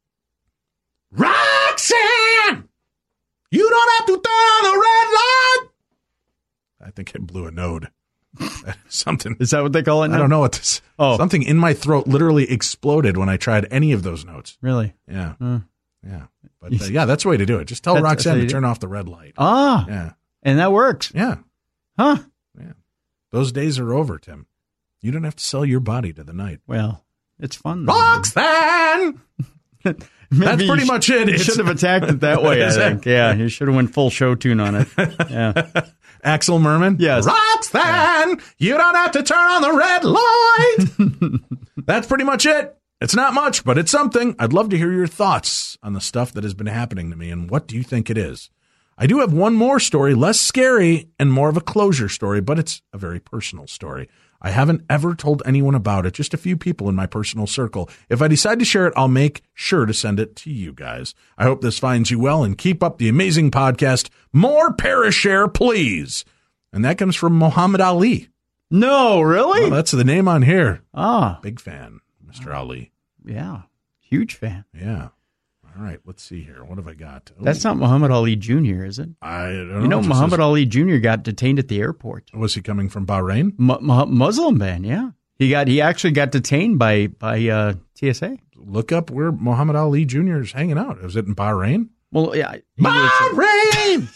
Roxanne! You don't have to turn on the red light! I think it blew a node. Something. Is that what they call it now? I don't know what this. Oh. Something in my throat literally exploded when I tried any of those notes. Really? Yeah. Yeah. But yeah, that's the way to do it. Just tell Roxanne to turn off the red light. Ah. Yeah. And that works. Yeah. Huh. Yeah. Those days are over, Tim. You don't have to sell your body to the night. Well, it's fun. Roxanne! That's pretty much it. You should have attacked it that way, I think. Yeah, you should have went full show tune on it. Yeah. Axel Merman? Yes. Roxanne, you don't have to turn on the red light. That's pretty much it. It's not much, but it's something. I'd love to hear your thoughts on the stuff that has been happening to me, and what do you think it is? I do have one more story, less scary and more of a closure story, but it's a very personal story. I haven't ever told anyone about it, just a few people in my personal circle. If I decide to share it, I'll make sure to send it to you guys. I hope this finds you well, and keep up the amazing podcast. More Parashare, please. And that comes from Muhammad Ali. No, really? Well, that's the name on here. Ah. Big fan, Mr. Ali. Yeah. Huge fan. Yeah. All right, let's see here. What have I got? Ooh. That's not Muhammad Ali Jr., is it? I don't know. You know, Muhammad Ali Jr. got detained at the airport. Was he coming from Bahrain? Muslim ban, yeah. He actually got detained by TSA. Look up where Muhammad Ali Jr. is hanging out. Was it in Bahrain? Well, yeah. Rain!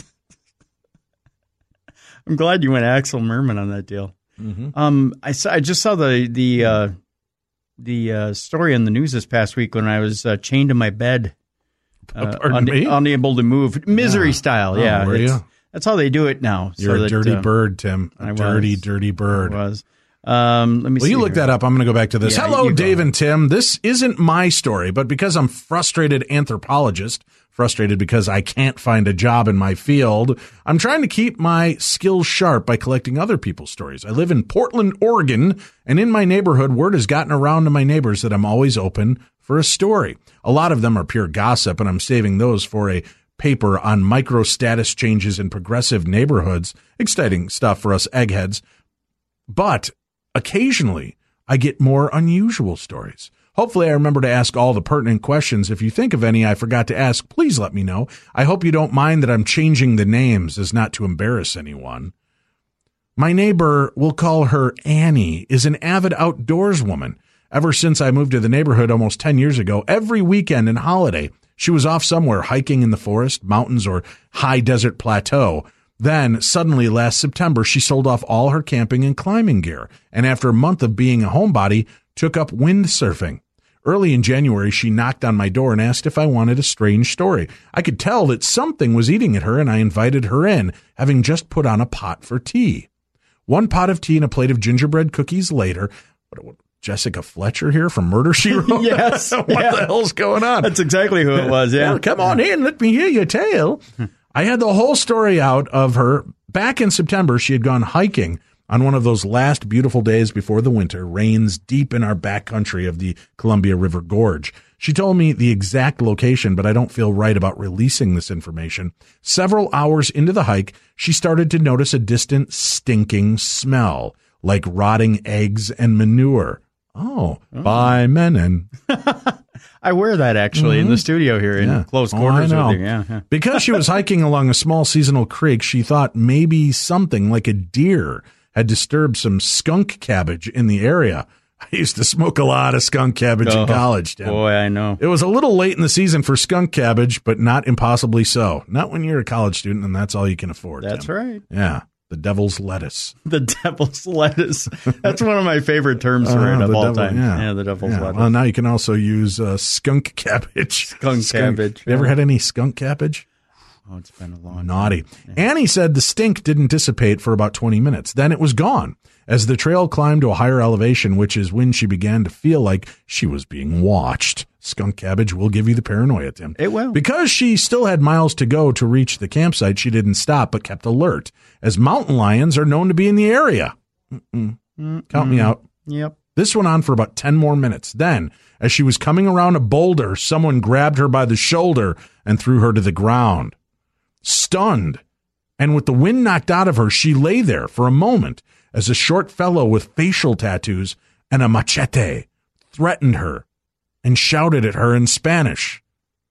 I'm glad you went Axel Merman on that deal. Mm-hmm. I just saw the story in the news this past week when I was chained to my bed, unable to move, misery style. Yeah, were you? That's how they do it now. You're a dirty bird, Tim. Dirty bird. I was. Let me see. Well, you look that up. I'm going to go back to this. Yeah, Hello, Dave and Tim. This isn't my story, but because I'm frustrated anthropologist, frustrated because I can't find a job in my field, I'm trying to keep my skills sharp by collecting other people's stories. I live in Portland, Oregon, and in my neighborhood, word has gotten around to my neighbors that I'm always open for a story. A lot of them are pure gossip, and I'm saving those for a paper on micro status changes in progressive neighborhoods. Exciting stuff for us eggheads. But occasionally I get more unusual stories. Hopefully I remember to ask all the pertinent questions. If you think of any I forgot to ask, please let me know. I hope you don't mind that I'm changing the names as not to embarrass anyone. My neighbor, we'll call her Annie, is an avid outdoors woman. Ever since I moved to the neighborhood almost 10 years ago, every weekend and holiday, she was off somewhere hiking in the forest, mountains, or high desert plateau. Then, suddenly last September, she sold off all her camping and climbing gear, and after a month of being a homebody, took up windsurfing. Early in January, she knocked on my door and asked if I wanted a strange story. I could tell that something was eating at her, and I invited her in, having just put on a pot for tea. 1 pot of tea and a plate of gingerbread cookies later, Jessica Fletcher here from Murder, She Wrote? Yes. What the hell's going on? That's exactly who it was, yeah. Well, come on in. Let me hear your tale. I had the whole story out of her. Back in September, she had gone hiking on one of those last beautiful days before the winter rains deep in our backcountry of the Columbia River Gorge. She told me the exact location, but I don't feel right about releasing this information. Several hours into the hike, she started to notice a distant stinking smell, like rotting eggs and manure. Oh, by Menon. I wear that actually in the studio here in close quarters with you. Yeah. Because she was hiking along a small seasonal creek, she thought maybe something like a deer had disturbed some skunk cabbage in the area. I used to smoke a lot of skunk cabbage in college, Tim. Boy, I know. It was a little late in the season for skunk cabbage, but not impossibly so. Not when you're a college student and that's all you can afford. That's Tim. right. Yeah. The devil's lettuce. The devil's lettuce. That's one of my favorite terms for it of all time. Yeah, the devil's lettuce. Well, now you can also use skunk cabbage. Skunk cabbage. You ever had any skunk cabbage? Oh, it's been a long Naughty. time. Yeah. Annie said the stink didn't dissipate for about 20 minutes. Then it was gone as the trail climbed to a higher elevation, which is when she began to feel like she was being watched. Skunk cabbage will give you the paranoia, Tim. It will. Because she still had miles to go to reach the campsite, she didn't stop but kept alert, as mountain lions are known to be in the area. Count me out. Yep. This went on for about 10 more minutes. Then, as she was coming around a boulder, someone grabbed her by the shoulder and threw her to the ground. Stunned, and with the wind knocked out of her, she lay there for a moment as a short fellow with facial tattoos and a machete threatened her and shouted at her in Spanish.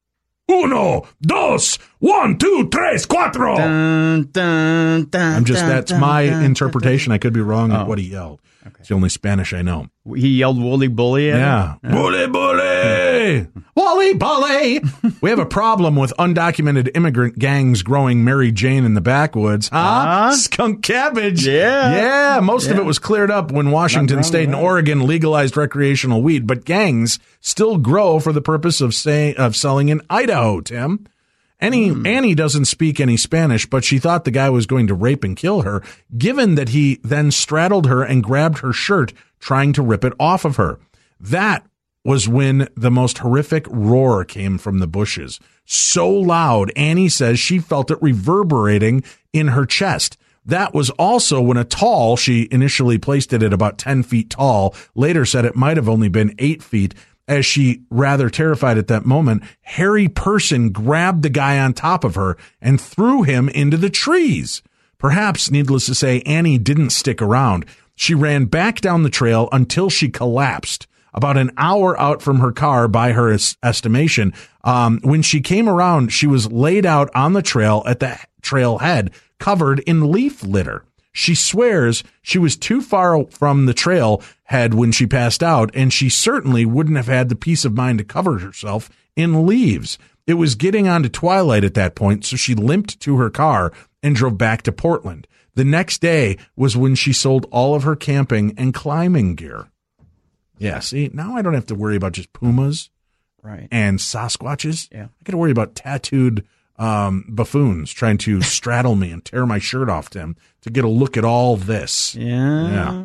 Uno, dos, 1, 2, 3, 4. Dun, dun, dun, That's my interpretation. I could be wrong at what he yelled. Okay. It's the only Spanish I know. He yelled "Wooly bully" at her? Yeah. Bully bully! Wooly bully! We have a problem with undocumented immigrant gangs growing Mary Jane in the backwoods. Huh? Skunk cabbage. Yeah. Most of it was cleared up when Washington State and Oregon legalized recreational weed, but gangs still grow for the purpose of selling in Idaho, Tim. Annie doesn't speak any Spanish, but she thought the guy was going to rape and kill her, given that he then straddled her and grabbed her shirt, trying to rip it off of her. That was when the most horrific roar came from the bushes. So loud, Annie says she felt it reverberating in her chest. That was also when she initially placed it at about 10 feet tall, later said it might have only been 8 feet, as she, rather terrified at that moment, hairy person grabbed the guy on top of her and threw him into the trees. Perhaps, needless to say, Annie didn't stick around. She ran back down the trail until she collapsed. About an hour out from her car, by her estimation, when she came around, she was laid out on the trail at the trailhead, covered in leaf litter. She swears she was too far from the trailhead when she passed out, and she certainly wouldn't have had the peace of mind to cover herself in leaves. It was getting on to twilight at that point, so she limped to her car and drove back to Portland. The next day was when she sold all of her camping and climbing gear. Yeah, see, now I don't have to worry about just pumas and Sasquatches. Yeah. I got to worry about tattooed buffoons trying to straddle me and tear my shirt off to get a look at all this. Yeah.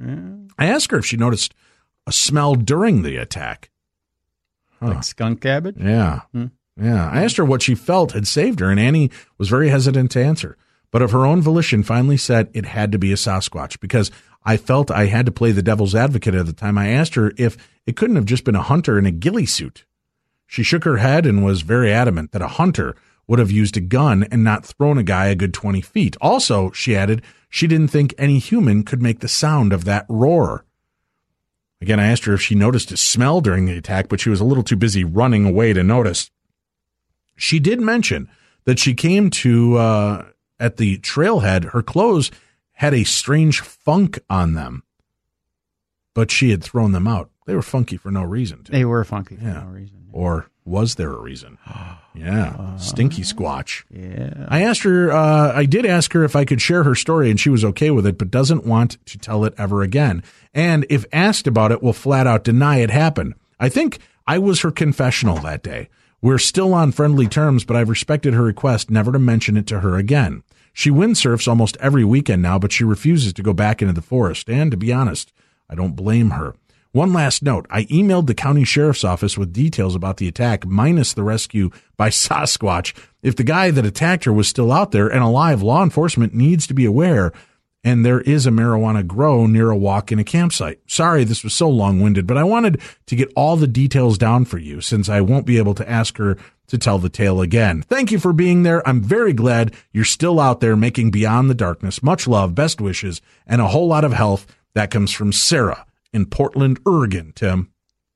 I asked her if she noticed a smell during the attack. Like skunk cabbage? Yeah. Yeah. I asked her what she felt had saved her, and Annie was very hesitant to answer, but of her own volition finally said it had to be a Sasquatch because I felt I had to play the devil's advocate at the time. I asked her if it couldn't have just been a hunter in a ghillie suit. She shook her head and was very adamant that a hunter would have used a gun and not thrown a guy a good 20 feet. Also, she added, she didn't think any human could make the sound of that roar. Again, I asked her if she noticed a smell during the attack, but she was a little too busy running away to notice. She did mention that she came to, at the trailhead, her clothes had a strange funk on them, but she had thrown them out. They were funky for no reason. They were funky for no reason. Or was there a reason? Yeah. Stinky Squatch. Yeah. I did ask her if I could share her story, and she was okay with it, but doesn't want to tell it ever again. And if asked about it, will flat out deny it happened. I think I was her confessional that day. We're still on friendly terms, but I've respected her request never to mention it to her again. She windsurfs almost every weekend now, but she refuses to go back into the forest. And to be honest, I don't blame her. One last note. I emailed the county sheriff's office with details about the attack, minus the rescue by Sasquatch. If the guy that attacked her was still out there and alive, law enforcement needs to be aware. And there is a marijuana grow near a walk in a campsite. Sorry, this was so long-winded, but I wanted to get all the details down for you since I won't be able to ask her to tell the tale again. Thank you for being there. I'm very glad you're still out there making Beyond the Darkness. Much love, best wishes, and a whole lot of health. That comes from Sarah in Portland, Oregon, Tim.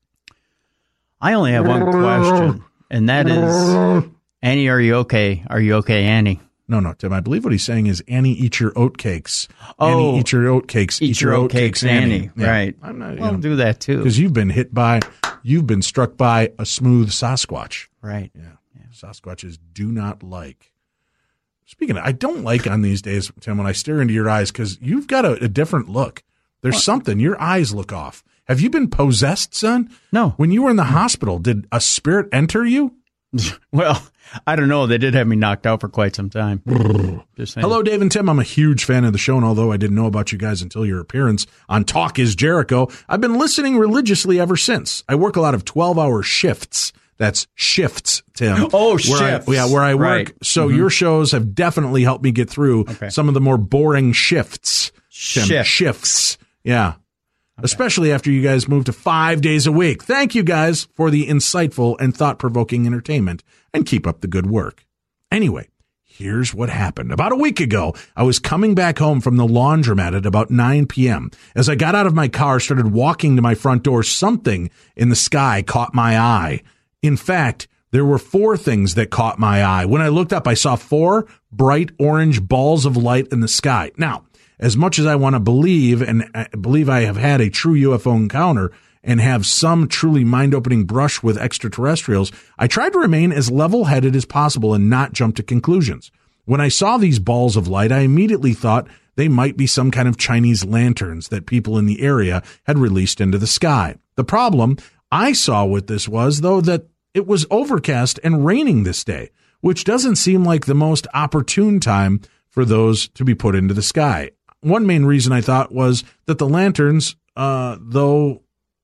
I only have one question, and that is, Annie, are you okay? Are you okay, Annie? No, Tim. I believe what he's saying is, Annie, eat your oatcakes. Annie, eat your oatcakes. Eat your oatcakes, Annie. Yeah. Right. I'm not, I'll do that, too. Because you've been struck by a smooth Sasquatch. Right. Yeah. Sasquatches do not like. Speaking of, I don't like on these days, Tim, when I stare into your eyes, because you've got a different look. There's something. Your eyes look off. Have you been possessed, son? No. When you were in the hospital, did a spirit enter you? Well, I don't know. They did have me knocked out for quite some time. Just saying. Hello, Dave and Tim. I'm a huge fan of the show, and although I didn't know about you guys until your appearance on Talk is Jericho, I've been listening religiously ever since. I work a lot of 12-hour shifts. That's shifts, Tim. Oh, shifts. Where I work. Right. So your shows have definitely helped me get through some of the more boring shifts. Tim. Shifts. Yeah. Okay. Especially after you guys moved to 5 days a week. Thank you guys for the insightful and thought-provoking entertainment, and keep up the good work. Anyway, here's what happened. About a week ago, I was coming back home from the laundromat at about 9 p.m. As I got out of my car, started walking to my front door, something in the sky caught my eye. In fact, there were 4 things that caught my eye. When I looked up, I saw 4 bright orange balls of light in the sky. Now, as much as I want to believe, and I believe I have had a true UFO encounter and have some truly mind-opening brush with extraterrestrials, I tried to remain as level-headed as possible and not jump to conclusions. When I saw these balls of light, I immediately thought they might be some kind of Chinese lanterns that people in the area had released into the sky. The problem I saw with this was, though, that it was overcast and raining this day, which doesn't seem like the most opportune time for those to be put into the sky. One main reason I thought was that the lanterns, one of the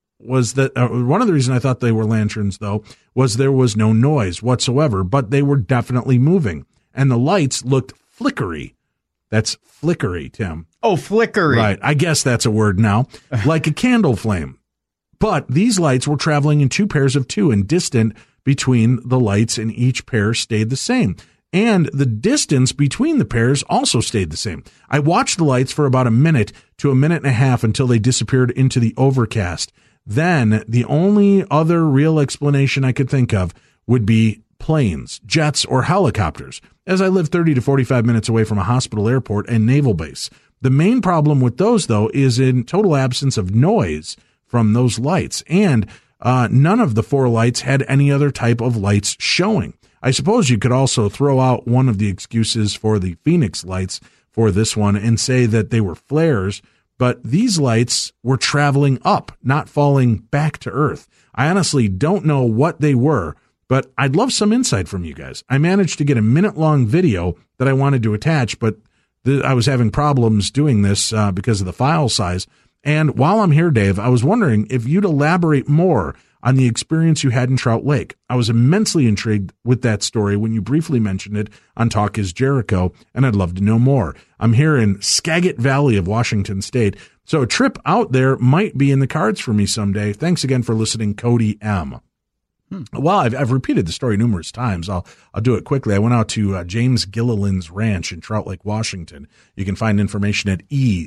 reasons I thought they were lanterns, though, was there was no noise whatsoever, but they were definitely moving. And the lights looked flickery. That's flickery, Tim. Oh, flickery. Right. I guess that's a word now. Like a candle flame. But these lights were traveling in 2 pairs of 2, and distant between the lights in each pair stayed the same. And the distance between the pairs also stayed the same. I watched the lights for about a minute to a minute and a half until they disappeared into the overcast. Then the only other real explanation I could think of would be planes, jets, or helicopters, as I live 30 to 45 minutes away from a hospital, airport, and naval base. The main problem with those, though, is in total absence of noise from those lights. And none of the 4 lights had any other type of lights showing. I suppose you could also throw out one of the excuses for the Phoenix lights for this one and say that they were flares, but these lights were traveling up, not falling back to Earth. I honestly don't know what they were, but I'd love some insight from you guys. I managed to get a minute-long video that I wanted to attach, but I was having problems doing this because of the file size. And while I'm here, Dave, I was wondering if you'd elaborate more on the experience you had in Trout Lake. I was immensely intrigued with that story when you briefly mentioned it on Talk is Jericho, and I'd love to know more. I'm here in Skagit Valley of Washington State, so a trip out there might be in the cards for me someday. Thanks again for listening, Cody M. Well, I've repeated the story numerous times. I'll do it quickly. I went out to James Gilliland's ranch in Trout Lake, Washington. You can find information at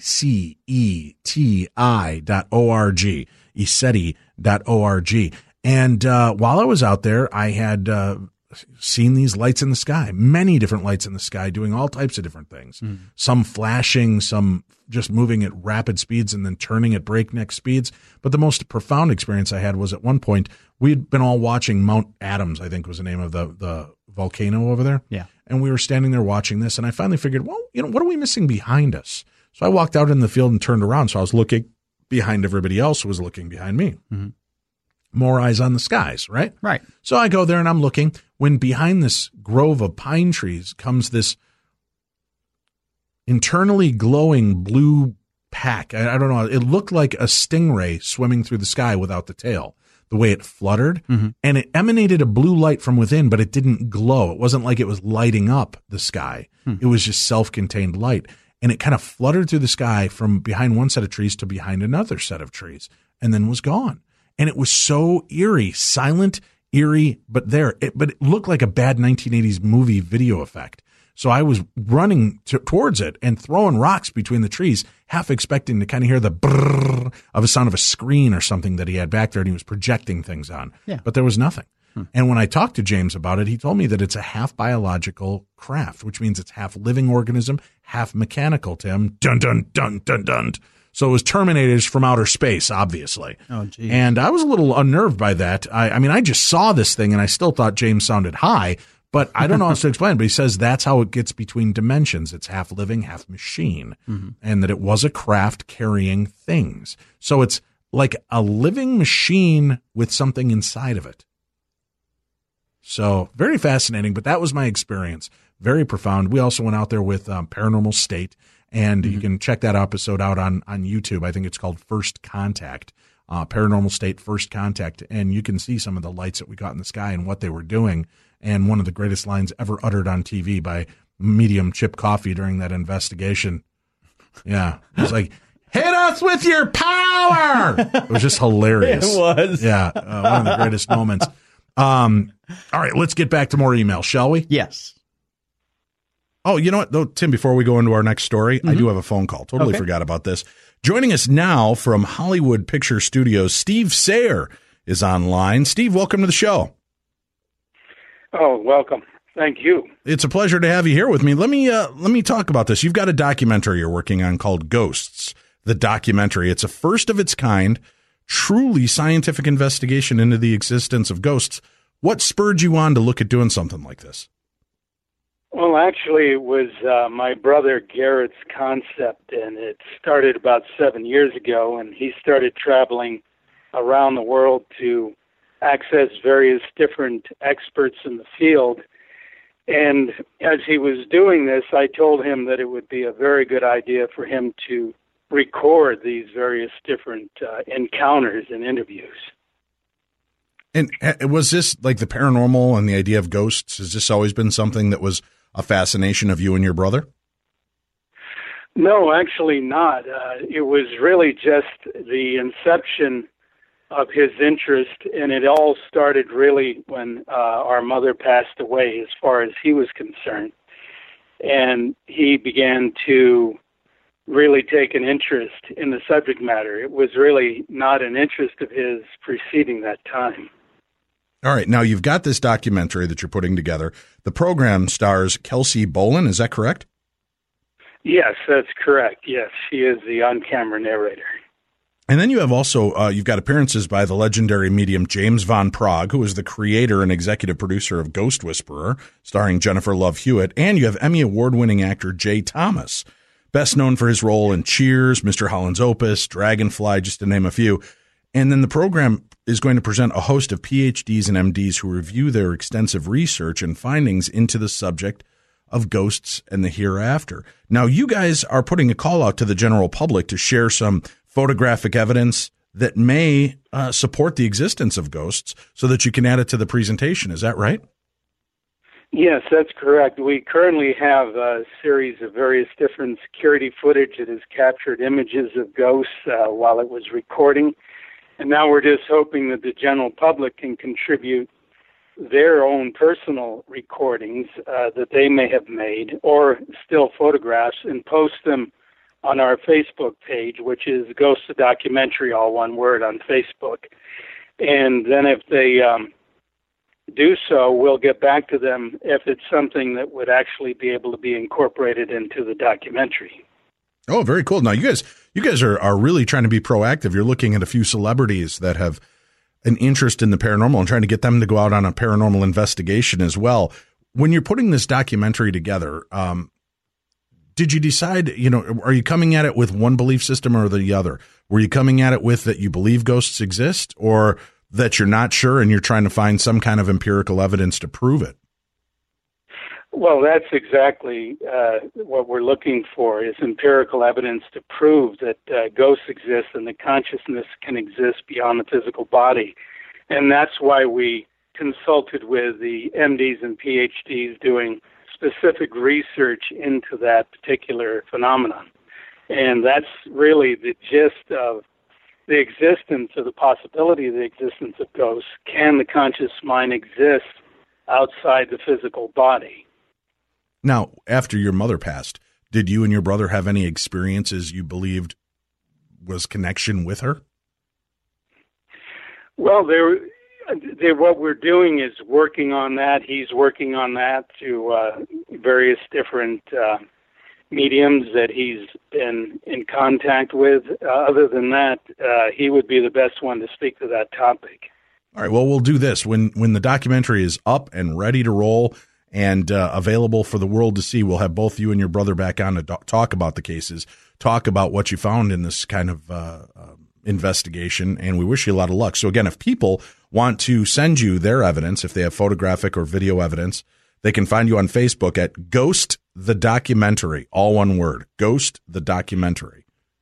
eceti.org, eceti.org. And while I was out there, I had seen these lights in the sky, many different lights in the sky doing all types of different things. Some flashing, some just moving at rapid speeds and then turning at breakneck speeds. But the most profound experience I had was at one point, we'd been all watching Mount Adams, I think was the name of the volcano over there. Yeah. And we were standing there watching this, and I finally figured, well, what are we missing behind us? So I walked out in the field and turned around. So I was looking behind everybody else who was looking behind me. More eyes on the skies, right? Right. So I go there and I'm looking when behind this grove of pine trees comes this internally glowing blue pack. I don't know. It looked like a stingray swimming through the sky without the tail, the way it fluttered. And it emanated a blue light from within, but it didn't glow. It wasn't like it was lighting up the sky. It was just self-contained light. And it kind of fluttered through the sky from behind one set of trees to behind another set of trees and then was gone. And it was so eerie, silent, eerie, but but it looked like a bad 1980s movie video effect. So I was running towards it and throwing rocks between the trees, half expecting to kind of hear the brrrr of a sound of a screen or something that he had back there and he was projecting things on. Yeah. But there was nothing. And when I talked to James about it, he told me that it's a half biological craft, which means it's half living organism, half mechanical, Tim. Dun, dun, dun, dun, dun. So it was Terminators from outer space, obviously. Oh, geez. And I was a little unnerved by that. I mean, I just saw this thing and I still thought James sounded high, but I don't know how to explain it. But he says that's how it gets between dimensions. It's half living, half machine, and that it was a craft carrying things. So it's like a living machine with something inside of it. So very fascinating, but that was my experience. Very profound. We also went out there with Paranormal State, and you can check that episode out on YouTube. I think it's called First Contact, Paranormal State First Contact, and you can see some of the lights that we got in the sky and what they were doing. And one of the greatest lines ever uttered on TV by Medium Chip Coffee during that investigation. Yeah, it was like, hit us with your power! It was just hilarious. It was. Yeah, one of the greatest moments. All right, let's get back to more emails, shall we? Yes. Oh, you know what, though, Tim, before we go into our next story, I do have a phone call. Totally forgot about this. Joining us now from Hollywood Picture Studios, Steve Sayre is online. Steve, welcome to the show. Oh, welcome. Thank you. It's a pleasure to have you here with me. Let me talk about this. You've got a documentary you're working on called Ghosts, the documentary. It's a first of its kind, truly scientific investigation into the existence of ghosts. What spurred you on to look at doing something like this? Well, actually, it was my brother Garrett's concept, and it started about 7 years ago, and he started traveling around the world to access various different experts in the field. And as he was doing this, I told him that it would be a very good idea for him to record these various different encounters and interviews. And was this like the paranormal and the idea of ghosts? Has this always been something that was a fascination of you and your brother? No, actually not. It was really just the inception of his interest, and it all started really when our mother passed away, as far as he was concerned. And he began to really take an interest in the subject matter. It was really not an interest of his preceding that time. All right. Now, you've got this documentary that you're putting together. The program stars Kelsey Bolan. Is that correct? Yes, that's correct. Yes, she is the on-camera narrator. And then you have also, you've got appearances by the legendary medium James Van Praagh, who is the creator and executive producer of Ghost Whisperer, starring Jennifer Love Hewitt. And you have Emmy Award-winning actor Jay Thomas, best known for his role in Cheers, Mr. Holland's Opus, Dragonfly, just to name a few. And then the program is going to present a host of PhDs and MDs who review their extensive research and findings into the subject of ghosts and the hereafter. Now, you guys are putting a call out to the general public to share some photographic evidence that may support the existence of ghosts so that you can add it to the presentation. Is that right? Yes, that's correct. We currently have a series of various different security footage that has captured images of ghosts while it was recording. And now we're just hoping that the general public can contribute their own personal recordings that they may have made, or still photographs, and post them on our Facebook page, which is Ghost the Documentary, all one word, on Facebook. And then if they do so, we'll get back to them if it's something that would actually be able to be incorporated into the documentary. Oh, very cool. Now, you guys are really trying to be proactive. You're looking at a few celebrities that have an interest in the paranormal and trying to get them to go out on a paranormal investigation as well. When you're putting this documentary together, did you decide, are you coming at it with one belief system or the other? Were you coming at it with that you believe ghosts exist, or that you're not sure and you're trying to find some kind of empirical evidence to prove it? Well, that's exactly what we're looking for, is empirical evidence to prove that ghosts exist and that consciousness can exist beyond the physical body. And that's why we consulted with the MDs and PhDs doing specific research into that particular phenomenon. And that's really the gist of the existence, or the possibility of the existence of ghosts. Can the conscious mind exist outside the physical body? Now, after your mother passed, did you and your brother have any experiences you believed was connection with her? Well, what we're doing is working on that. He's working on that through various different mediums that he's been in contact with. Other than that, he would be the best one to speak to that topic. All right, well, we'll do this. When the documentary is up and ready to roll and available for the world to see, we'll have both you and your brother back on to talk about the cases, talk about what you found in this kind of investigation, and we wish you a lot of luck. So again, if people want to send you their evidence, if they have photographic or video evidence, they can find you on Facebook at Ghost the Documentary, all one word, Ghost the Documentary.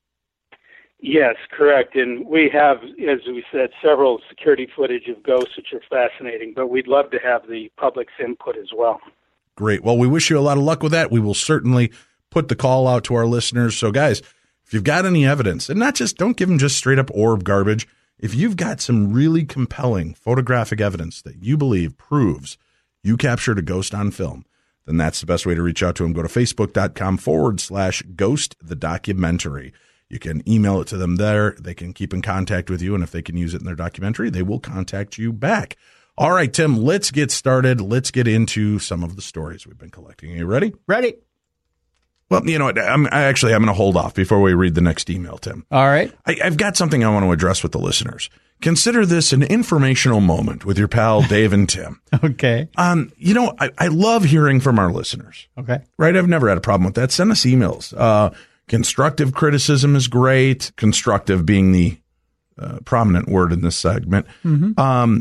Yes, correct. And we have, as we said, several security footage of ghosts, which are fascinating, but we'd love to have the public's input as well. Great. Well, we wish you a lot of luck with that. We will certainly put the call out to our listeners. So guys, if you've got any evidence, and don't give them just straight up orb garbage. If you've got some really compelling photographic evidence that you believe proves you captured a ghost on film, then that's the best way to reach out to them. Go to facebook.com/Ghost the Documentary. You can email it to them there. They can keep in contact with you, and if they can use it in their documentary, they will contact you back. All right, Tim, let's get started. Let's get into some of the stories we've been collecting. Are you ready? Ready. Well, you know what? I'm going to hold off before we read the next email, Tim. All right. I've got something I want to address with the listeners. Consider this an informational moment with your pal Dave and Tim. Okay. I love hearing from our listeners. Okay. Right? I've never had a problem with that. Send us emails. Constructive criticism is great. Constructive being the prominent word in this segment. Mm-hmm.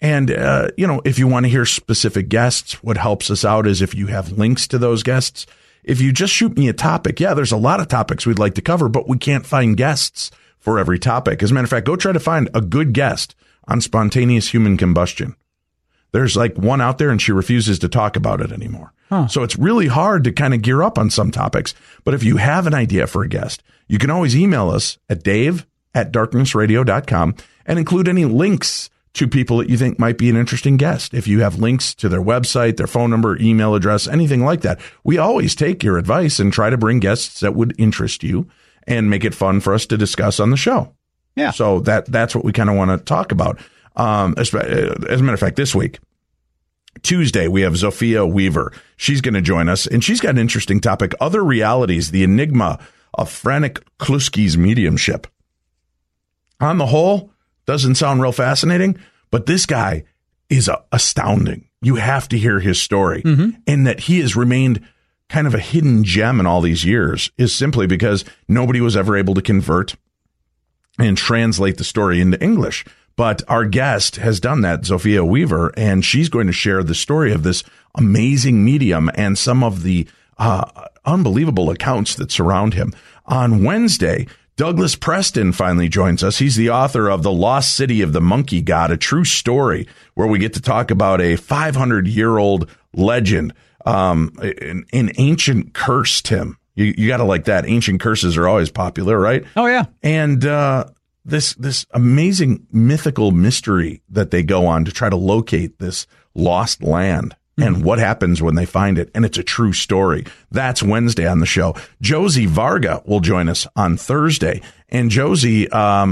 If you want to hear specific guests, what helps us out is if you have links to those guests. If you just shoot me a topic, there's a lot of topics we'd like to cover, but we can't find guests for every topic. As a matter of fact, go try to find a good guest on spontaneous human combustion. There's like one out there and she refuses to talk about it anymore. Huh. So it's really hard to kind of gear up on some topics. But if you have an idea for a guest, you can always email us at dave@darknessradio.com and include any links to people that you think might be an interesting guest. If you have links to their website, their phone number, email address, anything like that, we always take your advice and try to bring guests that would interest you and make it fun for us to discuss on the show. Yeah. So that's what we kind of want to talk about. As a matter of fact, this week, Tuesday, we have Zofia Weaver. She's going to join us, and she's got an interesting topic, Other Realities, the Enigma of Franek Kluski's Mediumship. On the whole, doesn't sound real fascinating, but this guy is astounding. You have to hear his story. And that he has remained kind of a hidden gem in all these years is simply because nobody was ever able to convert and translate the story into English. But our guest has done that, Zofia Weaver, and she's going to share the story of this amazing medium and some of the unbelievable accounts that surround him. On Wednesday, Douglas Preston finally joins us. He's the author of The Lost City of the Monkey God, a true story, where we get to talk about a 500-year-old legend, an ancient curse, Tim. You got to like that. Ancient curses are always popular, right? Oh, yeah. And this amazing mythical mystery that they go on to try to locate this lost land and what happens when they find it. And it's a true story. That's Wednesday on the show. Josie Varga will join us on Thursday. And Josie,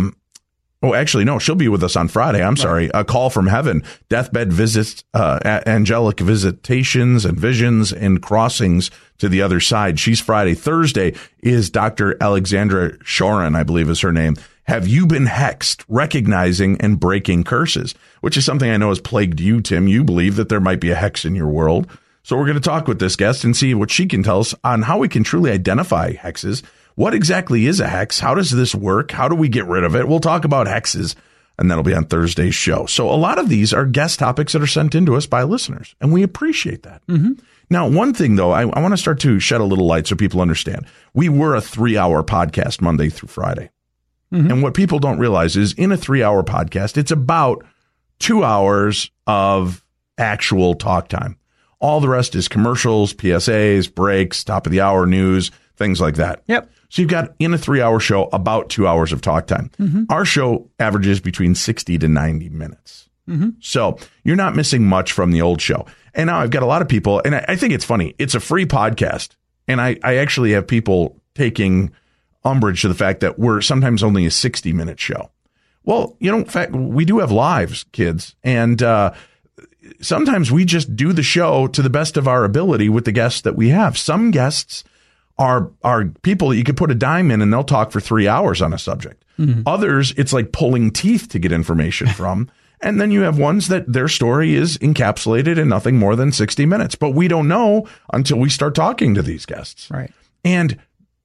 she'll be with us on Friday. I'm sorry. A Call from Heaven, deathbed visits, angelic visitations and visions and crossings to the other side. She's Friday. Thursday is Dr. Alexandra Shorin, I believe is her name. Have you been hexed? Recognizing and breaking curses, which is something I know has plagued you, Tim. You believe that there might be a hex in your world. So we're going to talk with this guest and see what she can tell us on how we can truly identify hexes. What exactly is a hex? How does this work? How do we get rid of it? We'll talk about hexes, and that'll be on Thursday's show. So a lot of these are guest topics that are sent in to us by listeners, and we appreciate that. Now, one thing, though, I want to start to shed a little light so people understand. We were a 3-hour podcast Monday through Friday. And what people don't realize is in a 3-hour podcast, it's about 2 hours of actual talk time. All the rest is commercials, PSAs, breaks, top of the hour news, things like that. Yep. So you've got in a 3-hour show about 2 hours of talk time. Our show averages between 60 to 90 minutes. So you're not missing much from the old show. And now I've got a lot of people, and I think it's funny. It's a free podcast. And I actually have people taking umbrage to the fact that we're sometimes only a 60-minute show. Well, in fact, we do have lives, kids. And sometimes we just do the show to the best of our ability with the guests that we have. Some guests are people that you could put a dime in and they'll talk for 3 hours on a subject. Others, it's like pulling teeth to get information from. And then you have ones that their story is encapsulated in nothing more than 60 minutes. But we don't know until we start talking to these guests. Right. And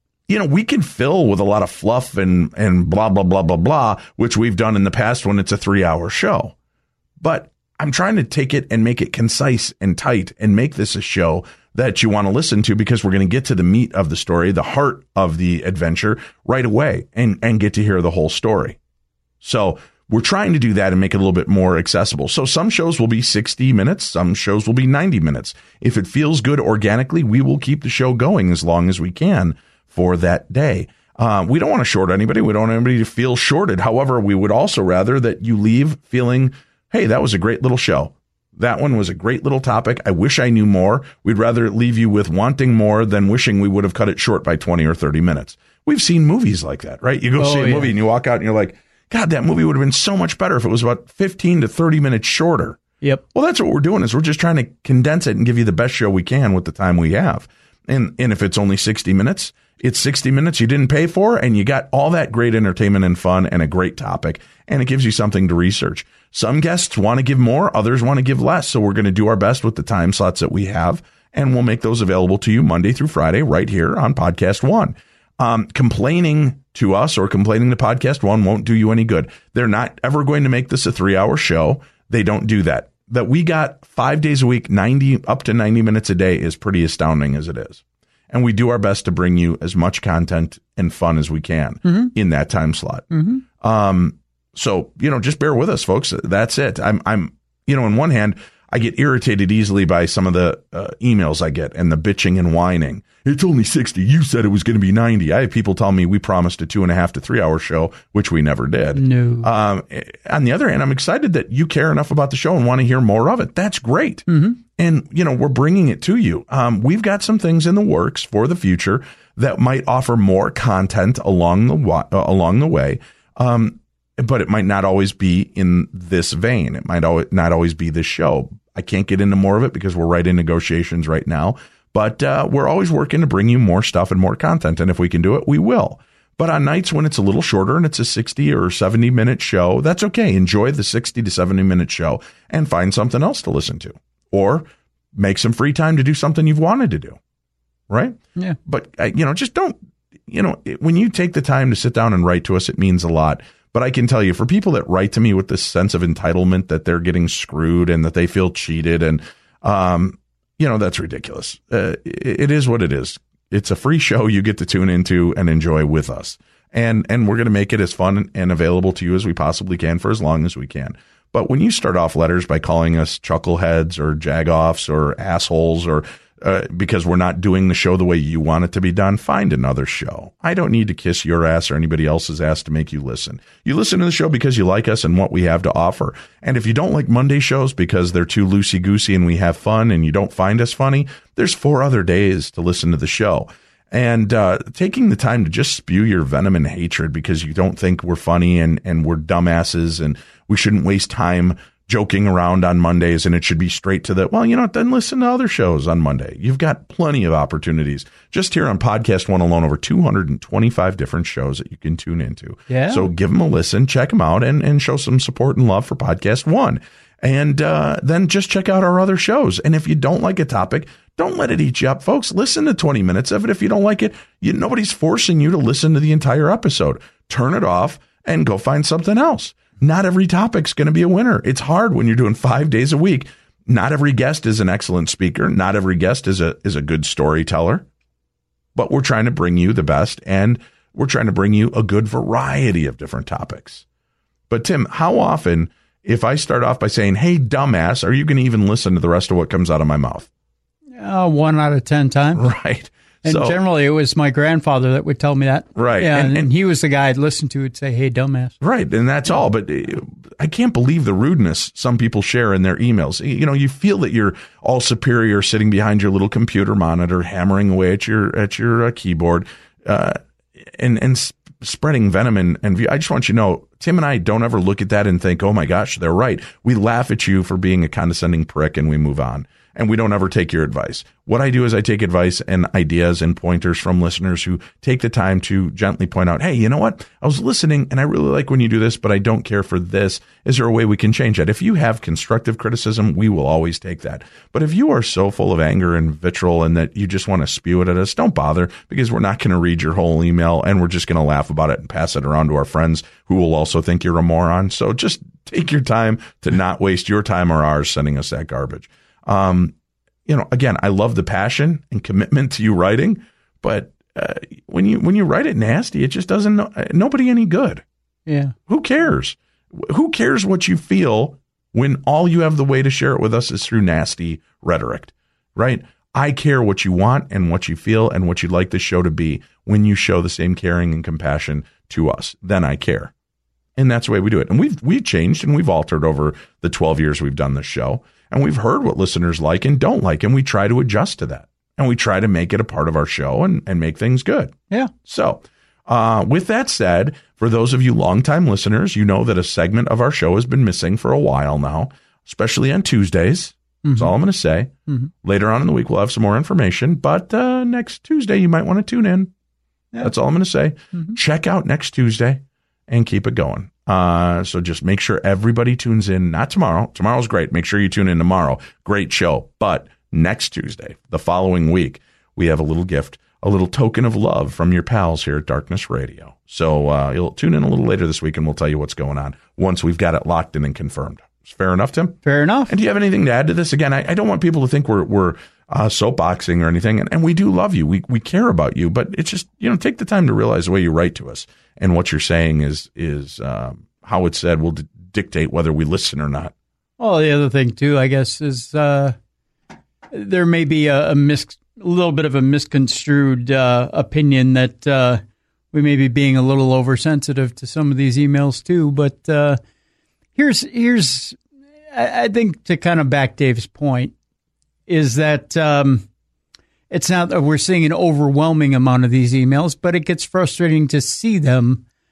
we can fill with a lot of fluff and blah, blah, blah, blah, blah, which we've done in the past when it's a 3-hour show. But I'm trying to take it and make it concise and tight and make this a show that you want to listen to, because we're going to get to the meat of the story, the heart of the adventure right away and get to hear the whole story. So we're trying to do that and make it a little bit more accessible. So some shows will be 60 minutes. Some shows will be 90 minutes. If it feels good organically, we will keep the show going as long as we can for that day. We don't want to short anybody. We don't want anybody to feel shorted. However, we would also rather that you leave feeling, hey, that was a great little show. That one was a great little topic. I wish I knew more. We'd rather leave you with wanting more than wishing we would have cut it short by 20 or 30 minutes. We've seen movies like that, right? You go see a movie and you walk out and you're like, God, that movie would have been so much better if it was about 15 to 30 minutes shorter. Yep. Well, that's what we're doing, is we're just trying to condense it and give you the best show we can with the time we have. And if it's only 60 minutes, it's 60 minutes you didn't pay for, and you got all that great entertainment and fun and a great topic, and it gives you something to research. Some guests want to give more, others want to give less, so we're going to do our best with the time slots that we have, and we'll make those available to you Monday through Friday right here on Podcast One. Complaining to us or complaining to Podcast One won't do you any good. They're not ever going to make this a 3-hour show. They don't do that. That we got 5 days a week, up to 90 minutes a day is pretty astounding as it is. And we do our best to bring you as much content and fun as we can in that time slot. So, just bear with us, folks. That's it. I'm, on one hand, I get irritated easily by some of the emails I get and the bitching and whining. It's only 60. You said it was going to be 90. I have people tell me we promised a 2.5 to 3 hour show, which we never did. No. On the other hand, I'm excited that you care enough about the show and want to hear more of it. That's great. And, we're bringing it to you. We've got some things in the works for the future that might offer more content along the way. But it might not always be in this vein. It might not always be this show. I can't get into more of it because we're right in negotiations right now. But we're always working to bring you more stuff and more content. And if we can do it, we will. But on nights when it's a little shorter and it's a 60 or 70 minute show, that's okay. Enjoy the 60 to 70 minute show and find something else to listen to, or make some free time to do something you've wanted to do. Right? Yeah. But, just don't, when you take the time to sit down and write to us, it means a lot. But I can tell you, for people that write to me with this sense of entitlement that they're getting screwed and that they feel cheated, and, that's ridiculous. It is what it is. It's a free show you get to tune into and enjoy with us. And we're going to make it as fun and available to you as we possibly can for as long as we can. But when you start off letters by calling us chuckleheads or jagoffs or assholes or because we're not doing the show the way you want it to be done, find another show. I don't need to kiss your ass or anybody else's ass to make you listen. You listen to the show because you like us and what we have to offer. And if you don't like Monday shows because they're too loosey-goosey and we have fun and you don't find us funny, there's 4 other days to listen to the show. And taking the time to just spew your venom and hatred because you don't think we're funny and we're dumbasses and we shouldn't waste time joking around on Mondays and it should be straight to the, then listen to other shows on Monday. You've got plenty of opportunities. Just here on Podcast One alone, over 225 different shows that you can tune into. Yeah. So give them a listen, check them out, and show some support and love for Podcast One. And then just check out our other shows. And if you don't like a topic, don't let it eat you up, folks. Listen to 20 minutes of it. If you don't like it, nobody's forcing you to listen to the entire episode. Turn it off and go find something else. Not every topic's going to be a winner. It's hard when you're doing 5 days a week. Not every guest is an excellent speaker. Not every guest is a good storyteller. But we're trying to bring you the best, and we're trying to bring you a good variety of different topics. But Tim, how often, if I start off by saying, "Hey, dumbass," are you going to even listen to the rest of what comes out of my mouth? 1 out of 10 times. Right. And generally, it was my grandfather that would tell me that. Right. Yeah, and he was the guy I'd listen to would say, "Hey, dumbass." Right. And that's all. But I can't believe the rudeness some people share in their emails. You feel that you're all superior sitting behind your little computer monitor, hammering away at your keyboard, and spreading venom and I just want you to know, Tim and I don't ever look at that and think, "Oh my gosh, they're right." We laugh at you for being a condescending prick and we move on. And we don't ever take your advice. What I do is I take advice and ideas and pointers from listeners who take the time to gently point out, "Hey, you know what? I was listening and I really like when you do this, but I don't care for this. Is there a way we can change that?" If you have constructive criticism, we will always take that. But if you are so full of anger and vitriol and that you just want to spew it at us, don't bother, because we're not going to read your whole email and we're just going to laugh about it and pass it around to our friends who will also think you're a moron. So just take your time to not waste your time or ours sending us that garbage. Again, I love the passion and commitment to you writing, but when you write it nasty, it just doesn't nobody any good. Yeah. Who cares? Who cares what you feel when all you have the way to share it with us is through nasty rhetoric, right? I care what you want and what you feel and what you'd like the show to be when you show the same caring and compassion to us. Then I care. And that's the way we do it. And we've changed and we've altered over the 12 years we've done this show. And we've heard what listeners like and don't like, and we try to adjust to that. And we try to make it a part of our show and make things good. Yeah. So with that said, for those of you longtime listeners, you know that a segment of our show has been missing for a while now, especially on Tuesdays. That's all I'm going to say. Mm-hmm. Later on in the week, we'll have some more information. But next Tuesday, you might want to tune in. Yeah. That's all I'm going to say. Mm-hmm. Check out next Tuesday and keep it going. So just make sure everybody tunes in, not tomorrow. Tomorrow's great. Make sure you tune in tomorrow. Great show. But next Tuesday, the following week, we have a little gift, a little token of love from your pals here at Darkness Radio. So you'll tune in a little later this week and we'll tell you what's going on once we've got it locked in and confirmed. Fair enough, Tim? Fair enough. And do you have anything to add to this? Again, I don't want people to think we're soapboxing or anything. And we do love you. We care about you. But it's just, take the time to realize the way you write to us and what you're saying is how it's said will dictate whether we listen or not. Well, the other thing, too, I guess, is there may be a little bit of a misconstrued opinion that we may be being a little oversensitive to some of these emails, too. But here's I think, to kind of back Dave's point, is that it's not that we're seeing an overwhelming amount of these emails, but it gets frustrating to see them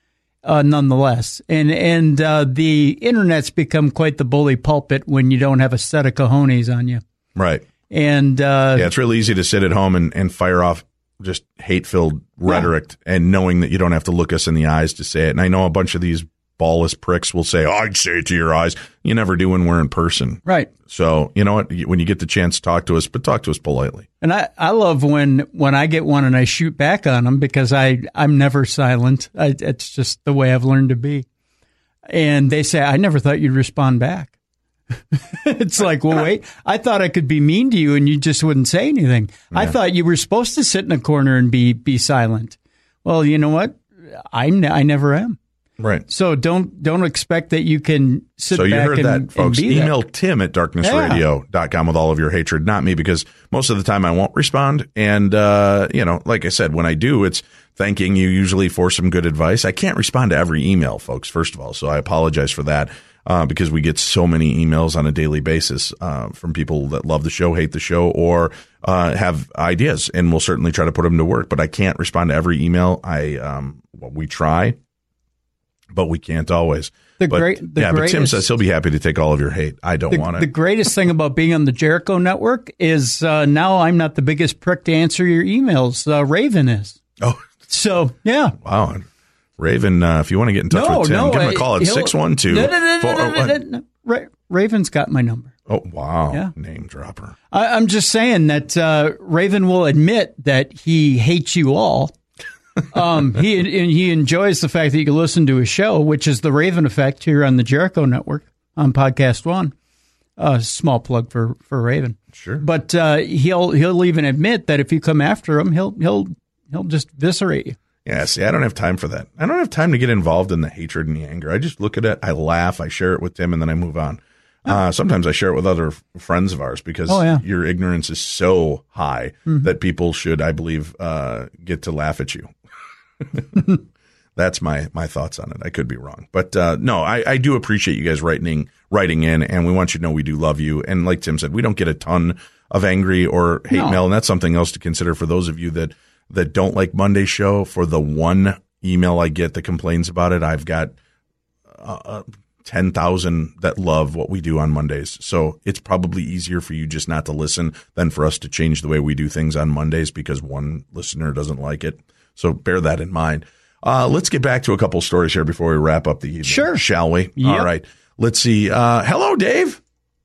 nonetheless. And the internet's become quite the bully pulpit when you don't have a set of cojones on you. Right. And it's really easy to sit at home and fire off just hate-filled rhetoric and knowing that you don't have to look us in the eyes to say it. And I know a bunch of these ballless pricks will say, I'd say it to your eyes. You never do when we're in person. Right. So, you know what? When you get the chance to talk to us, but talk to us politely. And I love when I get one and I shoot back on them because I'm never silent. It's just the way I've learned to be. And they say, I never thought you'd respond back. It's like, well, wait, I thought I could be mean to you and you just wouldn't say anything. Yeah. I thought you were supposed to sit in a corner and be silent. Well, you know what? I never am. Right. So don't expect that you can sit back. So you heard that, folks. Email that. Tim at darknessradio.com with all of your hatred, not me, because most of the time I won't respond. And, like I said, when I do, it's thanking you usually for some good advice. I can't respond to every email, folks, first of all. So I apologize for that. Because we get so many emails on a daily basis from people that love the show, hate the show, or have ideas, and we'll certainly try to put them to work. But I can't respond to every email. We try, but we can't always. But Tim says he'll be happy to take all of your hate. I don't want it. The greatest thing about being on the Jericho Network is now I'm not the biggest prick to answer your emails. Raven is. Oh, so yeah. Wow. Raven, if you want to get in touch with Tim, give him a call at 612. Raven's got my number. Oh, wow. Yeah. Name dropper. I'm just saying that Raven will admit that he hates you all. He enjoys the fact that you can listen to his show, which is The Raven Effect here on the Jericho Network on Podcast One. Small plug for Raven. Sure. But he'll even admit that if you come after him, he'll just eviscerate you. Yeah, see, I don't have time for that. I don't have time to get involved in the hatred and the anger. I just look at it, I laugh, I share it with Tim, and then I move on. Sometimes I share it with other friends of ours because your ignorance is so high that people should, I believe, get to laugh at you. That's my thoughts on it. I could be wrong. But no, I do appreciate you guys writing in, and we want you to know we do love you. And like Tim said, we don't get a ton of angry or hate mail, and that's something else to consider for those of you that don't like Monday's show. For the one email I get that complains about it, I've got 10,000 that love what we do on Mondays. So it's probably easier for you just not to listen than for us to change the way we do things on Mondays because one listener doesn't like it. So bear that in mind. Let's get back to a couple stories here before we wrap up the evening. Sure. Shall we? Yep. All right. Let's see. Hello, Dave.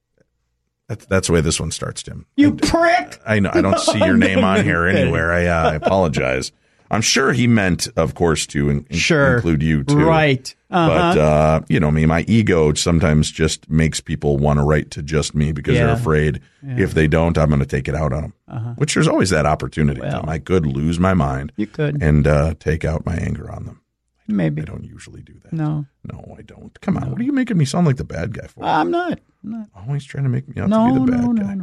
That's the way this one starts, Tim. You prick! I know. I don't see your name on here anywhere. I apologize. I'm sure he meant, of course, to include you, too. Right. But, me, my ego sometimes just makes people want to write to just me because they're afraid if they don't, I'm going to take it out on them. Which there's always that opportunity. Well, I could lose my mind. You could. And take out my anger on them. Maybe. I don't usually do that. No, I don't. Come on. What are you making me sound like the bad guy for? I'm not. Always trying to make me out to be the bad guy.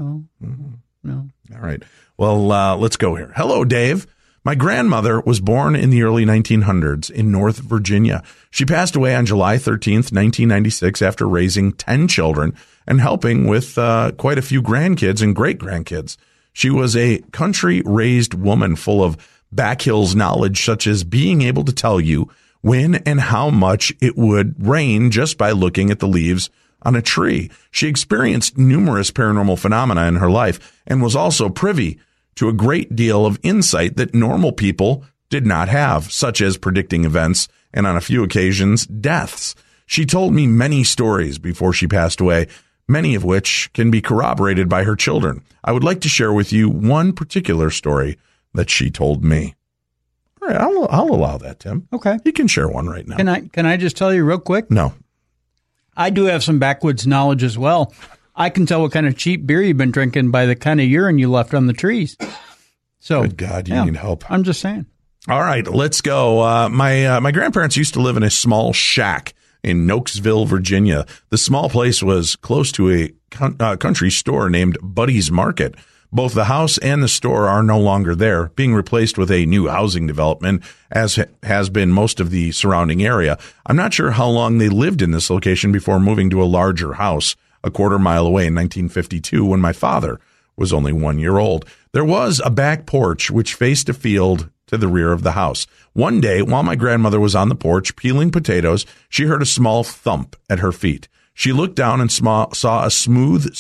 No. All right. Well, let's go here. Hello, Dave. My grandmother was born in the early 1900s in North Virginia. She passed away on July 13th, 1996, after raising 10 children and helping with quite a few grandkids and great-grandkids. She was a country-raised woman full of backhills knowledge, such as being able to tell you when and how much it would rain just by looking at the leaves on a tree. She experienced numerous paranormal phenomena in her life and was also privy to a great deal of insight that normal people did not have, such as predicting events and, on a few occasions, deaths. She told me many stories before she passed away, many of which can be corroborated by her children. I would like to share with you one particular story that she told me. All right, I'll allow that, Tim. Okay. You can share one right now. Can I just tell you real quick? No. I do have some backwoods knowledge as well. I can tell what kind of cheap beer you've been drinking by the kind of urine you left on the trees. So, good God, you need help. I'm just saying. All right, let's go. My grandparents used to live in a small shack in Nokesville, Virginia. The small place was close to a country store named Buddy's Market. Both the house and the store are no longer there, being replaced with a new housing development, as has been most of the surrounding area. I'm not sure how long they lived in this location before moving to a larger house a quarter mile away in 1952 when my father was only 1 year old. There was a back porch which faced a field to the rear of the house. One day, while my grandmother was on the porch peeling potatoes, she heard a small thump at her feet. She looked down and saw a smooth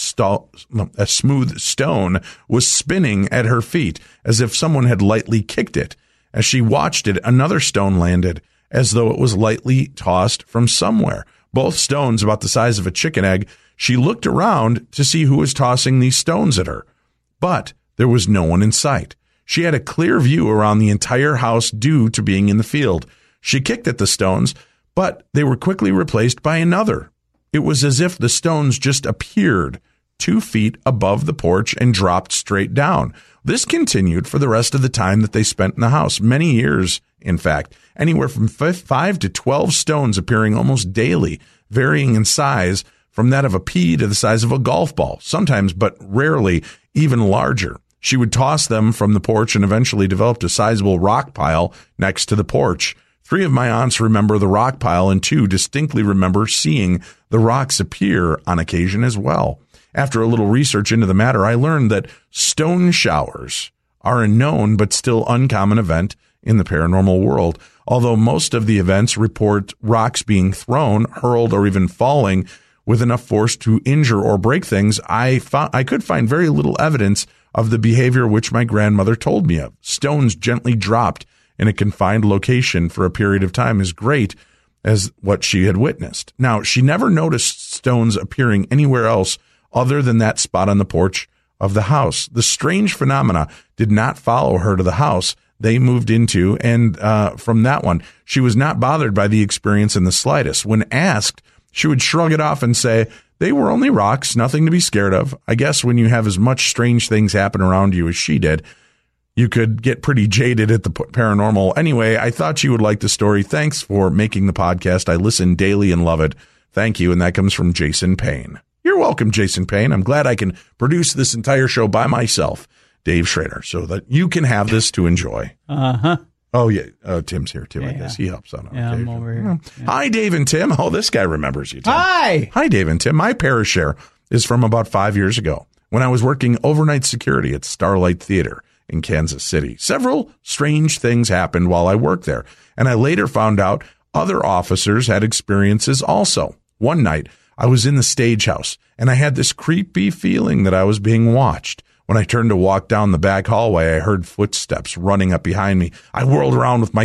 stone was spinning at her feet, as if someone had lightly kicked it. As she watched it, another stone landed, as though it was lightly tossed from somewhere. Both stones about the size of a chicken egg. She looked around to see who was tossing these stones at her, but there was no one in sight. She had a clear view around the entire house due to being in the field. She kicked at the stones, but they were quickly replaced by another. It was as if the stones just appeared 2 feet above the porch and dropped straight down. This continued for the rest of the time that they spent in the house, many years, in fact, anywhere from 5 to 12 stones appearing almost daily, varying in size from that of a pea to the size of a golf ball, sometimes, but rarely, even larger. She would toss them from the porch and eventually developed a sizable rock pile next to the porch. 3 of my aunts remember the rock pile, and 2 distinctly remember seeing the rocks appear on occasion as well. After a little research into the matter, I learned that stone showers are a known but still uncommon event in the paranormal world. Although most of the events report rocks being thrown, hurled, or even falling with enough force to injure or break things, I could find very little evidence of the behavior which my grandmother told me of. Stones gently dropped in a confined location for a period of time is great as what she had witnessed. Now, she never noticed stones appearing anywhere else other than that spot on the porch of the house. The strange phenomena did not follow her to the house they moved into, and from that one, she was not bothered by the experience in the slightest. When asked, she would shrug it off and say, they were only rocks, nothing to be scared of. I guess when you have as much strange things happen around you as she did, you could get pretty jaded at the paranormal. Anyway, I thought you would like the story. Thanks for making the podcast. I listen daily and love it. Thank you. And that comes from Jason Payne. You're welcome, Jason Payne. I'm glad I can produce this entire show by myself, Dave Schrader, so that you can have this to enjoy. Uh-huh. Oh, yeah. Tim's here, too, I guess. He helps out on occasion. I'm over here. Yeah. Hi, Dave and Tim. Oh, this guy remembers you, Tim. Hi, Dave and Tim. My parish share is from about 5 years ago when I was working overnight security at Starlight Theater in Kansas City. Several strange things happened while I worked there, and I later found out other officers had experiences also. One night, I was in the stage house, and I had this creepy feeling that I was being watched. When I turned to walk down the back hallway, I heard footsteps running up behind me. I whirled around with my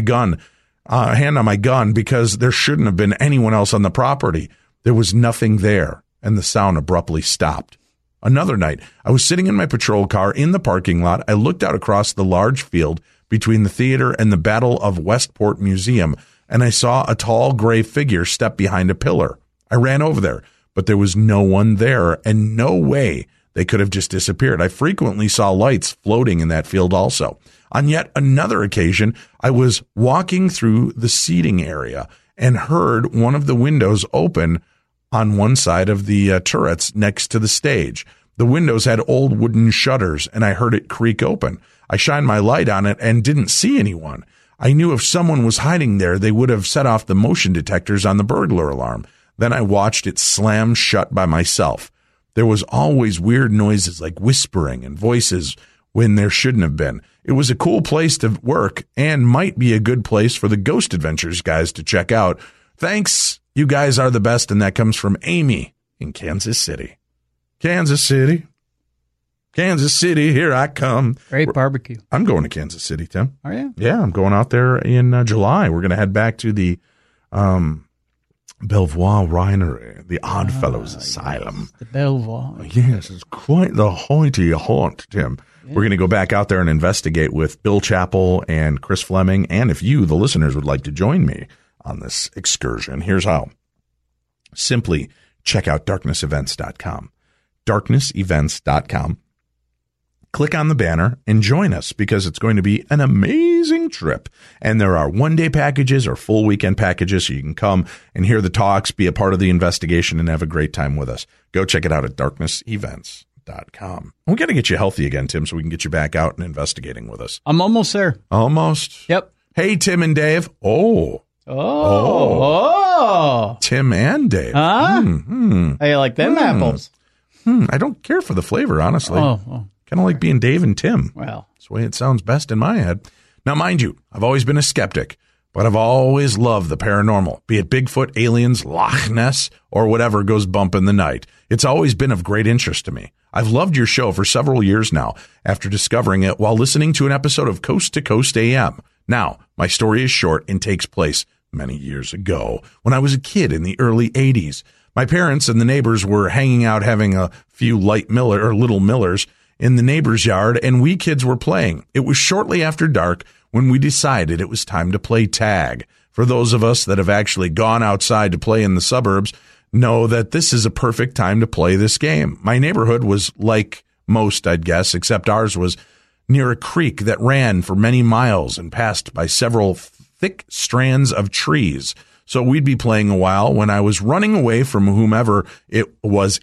hand on my gun, because there shouldn't have been anyone else on the property. There was nothing there, and the sound abruptly stopped. Another night, I was sitting in my patrol car in the parking lot. I looked out across the large field between the theater and the Battle of Westport Museum, and I saw a tall gray figure step behind a pillar. I ran over there, but there was no one there, and no way they could have just disappeared. I frequently saw lights floating in that field also. On yet another occasion, I was walking through the seating area and heard one of the windows open on one side of the turrets next to the stage. The windows had old wooden shutters, and I heard it creak open. I shined my light on it and didn't see anyone. I knew if someone was hiding there, they would have set off the motion detectors on the burglar alarm. Then I watched it slam shut by myself. There was always weird noises like whispering and voices when there shouldn't have been. It was a cool place to work and might be a good place for the Ghost Adventures guys to check out. Thanks. You guys are the best, and that comes from Amy in Kansas City. Kansas City, here I come. Great barbecue. I'm going to Kansas City, Tim. Are you? Yeah, I'm going out there in July. We're going to head back to the Belvoir Winery, the Oddfellows Asylum. The Belvoir. Yes, it's quite the hoity haunt, Tim. Yeah. We're going to go back out there and investigate with Bill Chappell and Chris Fleming. And if you, the listeners, would like to join me on this excursion, here's how. Simply check out darknessevents.com. darknessevents.com. Click on the banner and join us, because it's going to be an amazing trip. And there are one-day packages or full weekend packages, so you can come and hear the talks, be a part of the investigation, and have a great time with us. Go check it out at darknessevents.com. We got to get you healthy again, Tim, so we can get you back out and investigating with us. I'm almost there. Almost? Yep. Hey, Tim and Dave. Oh. Tim and Dave. Huh? How you like them apples? I don't care for the flavor, honestly. Oh. Kind of like being Dave and Tim. Well, that's the way it sounds best in my head. Now, mind you, I've always been a skeptic, but I've always loved the paranormal, be it Bigfoot, aliens, Loch Ness, or whatever goes bump in the night. It's always been of great interest to me. I've loved your show for several years now after discovering it while listening to an episode of Coast to Coast AM. Now, my story is short and takes place many years ago when I was a kid in the early 80s. My parents and the neighbors were hanging out having a few Little Millers in the neighbor's yard, and we kids were playing. It was shortly after dark when we decided it was time to play tag. For those of us that have actually gone outside to play in the suburbs, know that this is a perfect time to play this game. My neighborhood was like most, I'd guess, except ours was near a creek that ran for many miles and passed by several thick strands of trees. So we'd be playing a while when I was running away from whomever it was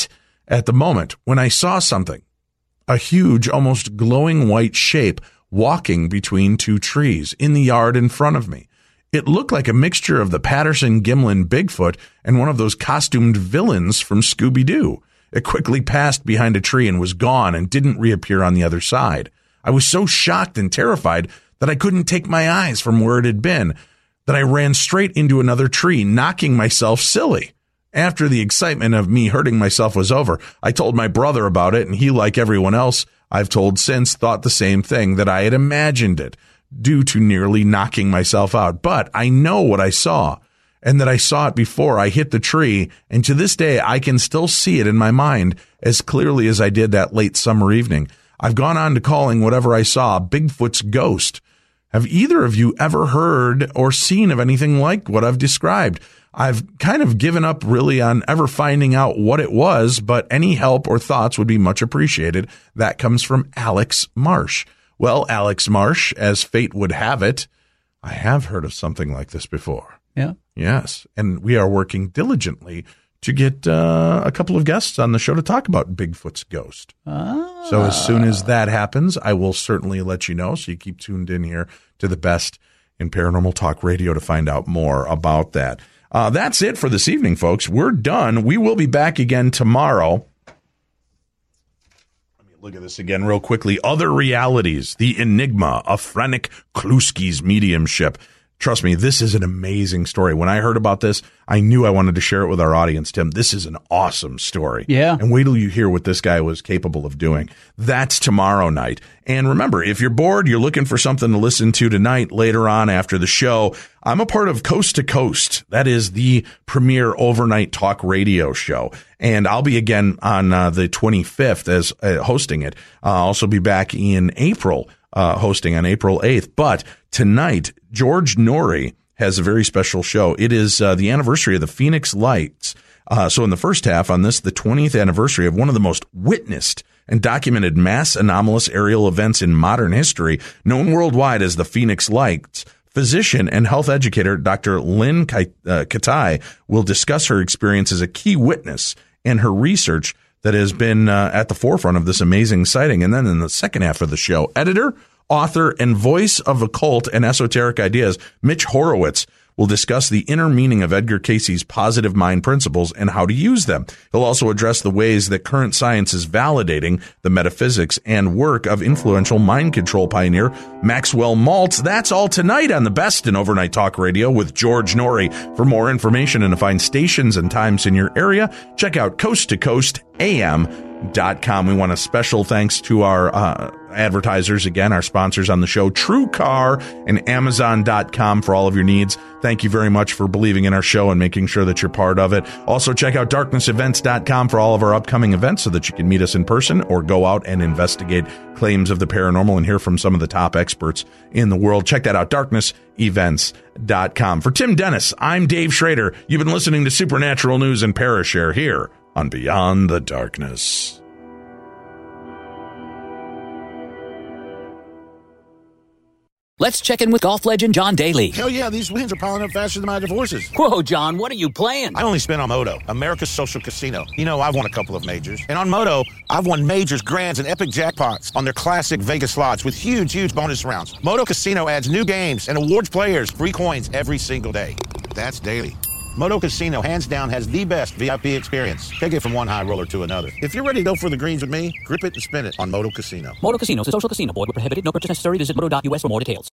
at the moment when I saw something. A huge, almost glowing white shape walking between two trees in the yard in front of me. It looked like a mixture of the Patterson-Gimlin Bigfoot and one of those costumed villains from Scooby-Doo. It quickly passed behind a tree and was gone and didn't reappear on the other side. I was so shocked and terrified that I couldn't take my eyes from where it had been, that I ran straight into another tree, knocking myself silly. After the excitement of me hurting myself was over, I told my brother about it, and he, like everyone else I've told since, thought the same thing, that I had imagined it, due to nearly knocking myself out. But I know what I saw, and that I saw it before I hit the tree, and to this day I can still see it in my mind as clearly as I did that late summer evening. I've gone on to calling whatever I saw Bigfoot's ghost. Have either of you ever heard or seen of anything like what I've described? I've kind of given up really on ever finding out what it was, but any help or thoughts would be much appreciated. That comes from Alex Marsh. Well, Alex Marsh, as fate would have it, I have heard of something like this before. Yeah. Yes. And we are working diligently to get a couple of guests on the show to talk about Bigfoot's ghost. So as soon as that happens, I will certainly let you know. So you keep tuned in here to the best in paranormal talk radio to find out more about that. That's it for this evening, folks. We're done. We will be back again tomorrow. Let me look at this again real quickly. Other realities, the enigma of Frank Kluski's mediumship. Trust me, this is an amazing story. When I heard about this, I knew I wanted to share it with our audience, Tim. This is an awesome story. Yeah. And wait till you hear what this guy was capable of doing. That's tomorrow night. And remember, if you're bored, you're looking for something to listen to tonight, later on after the show, I'm a part of Coast to Coast. That is the premier overnight talk radio show. And I'll be again on the 25th as hosting it. I'll also be back in April, hosting on April 8th. But tonight, George Noory has a very special show. It is the anniversary of the Phoenix Lights. So in the first half on this, the 20th anniversary of one of the most witnessed and documented mass anomalous aerial events in modern history, known worldwide as the Phoenix Lights, physician and health educator Dr. Lynn Katai will discuss her experience as a key witness and her research that has been at the forefront of this amazing sighting. And then in the second half of the show, editor, author, and voice of occult and esoteric ideas, Mitch Horowitz, will discuss the inner meaning of Edgar Cayce's positive mind principles and how to use them. He'll also address the ways that current science is validating the metaphysics and work of influential mind control pioneer Maxwell Maltz. That's all tonight on the best in overnight talk radio with George Noory. For more information and to find stations and times in your area, check out coasttocoastam.com. We want a special thanks to our advertisers, again, our sponsors on the show, TrueCar and Amazon.com for all of your needs. Thank you very much for believing in our show and making sure that you're part of it. Also, check out darknessevents.com for all of our upcoming events so that you can meet us in person or go out and investigate claims of the paranormal and hear from some of the top experts in the world. Check that out, darknessevents.com. For Tim Dennis, I'm Dave Schrader. You've been listening to Supernatural News and Parashare here on Beyond the Darkness. Let's check in with golf legend John Daly. Hell yeah, these wins are piling up faster than my divorces. Whoa, John, what are you playing? I only spin on Moto, America's social casino. You know, I've won a couple of majors. And on Moto, I've won majors, grands, and epic jackpots on their classic Vegas slots with huge bonus rounds. Moto Casino adds new games and awards players free coins every single day. That's daily. Moto Casino, hands down, has the best VIP experience. Take it from one high roller to another. If you're ready to go for the greens with me, grip it and spin it on Moto Casino. Moto Casino is a social casino. Void where prohibited. No purchase necessary. Visit moto.us for more details.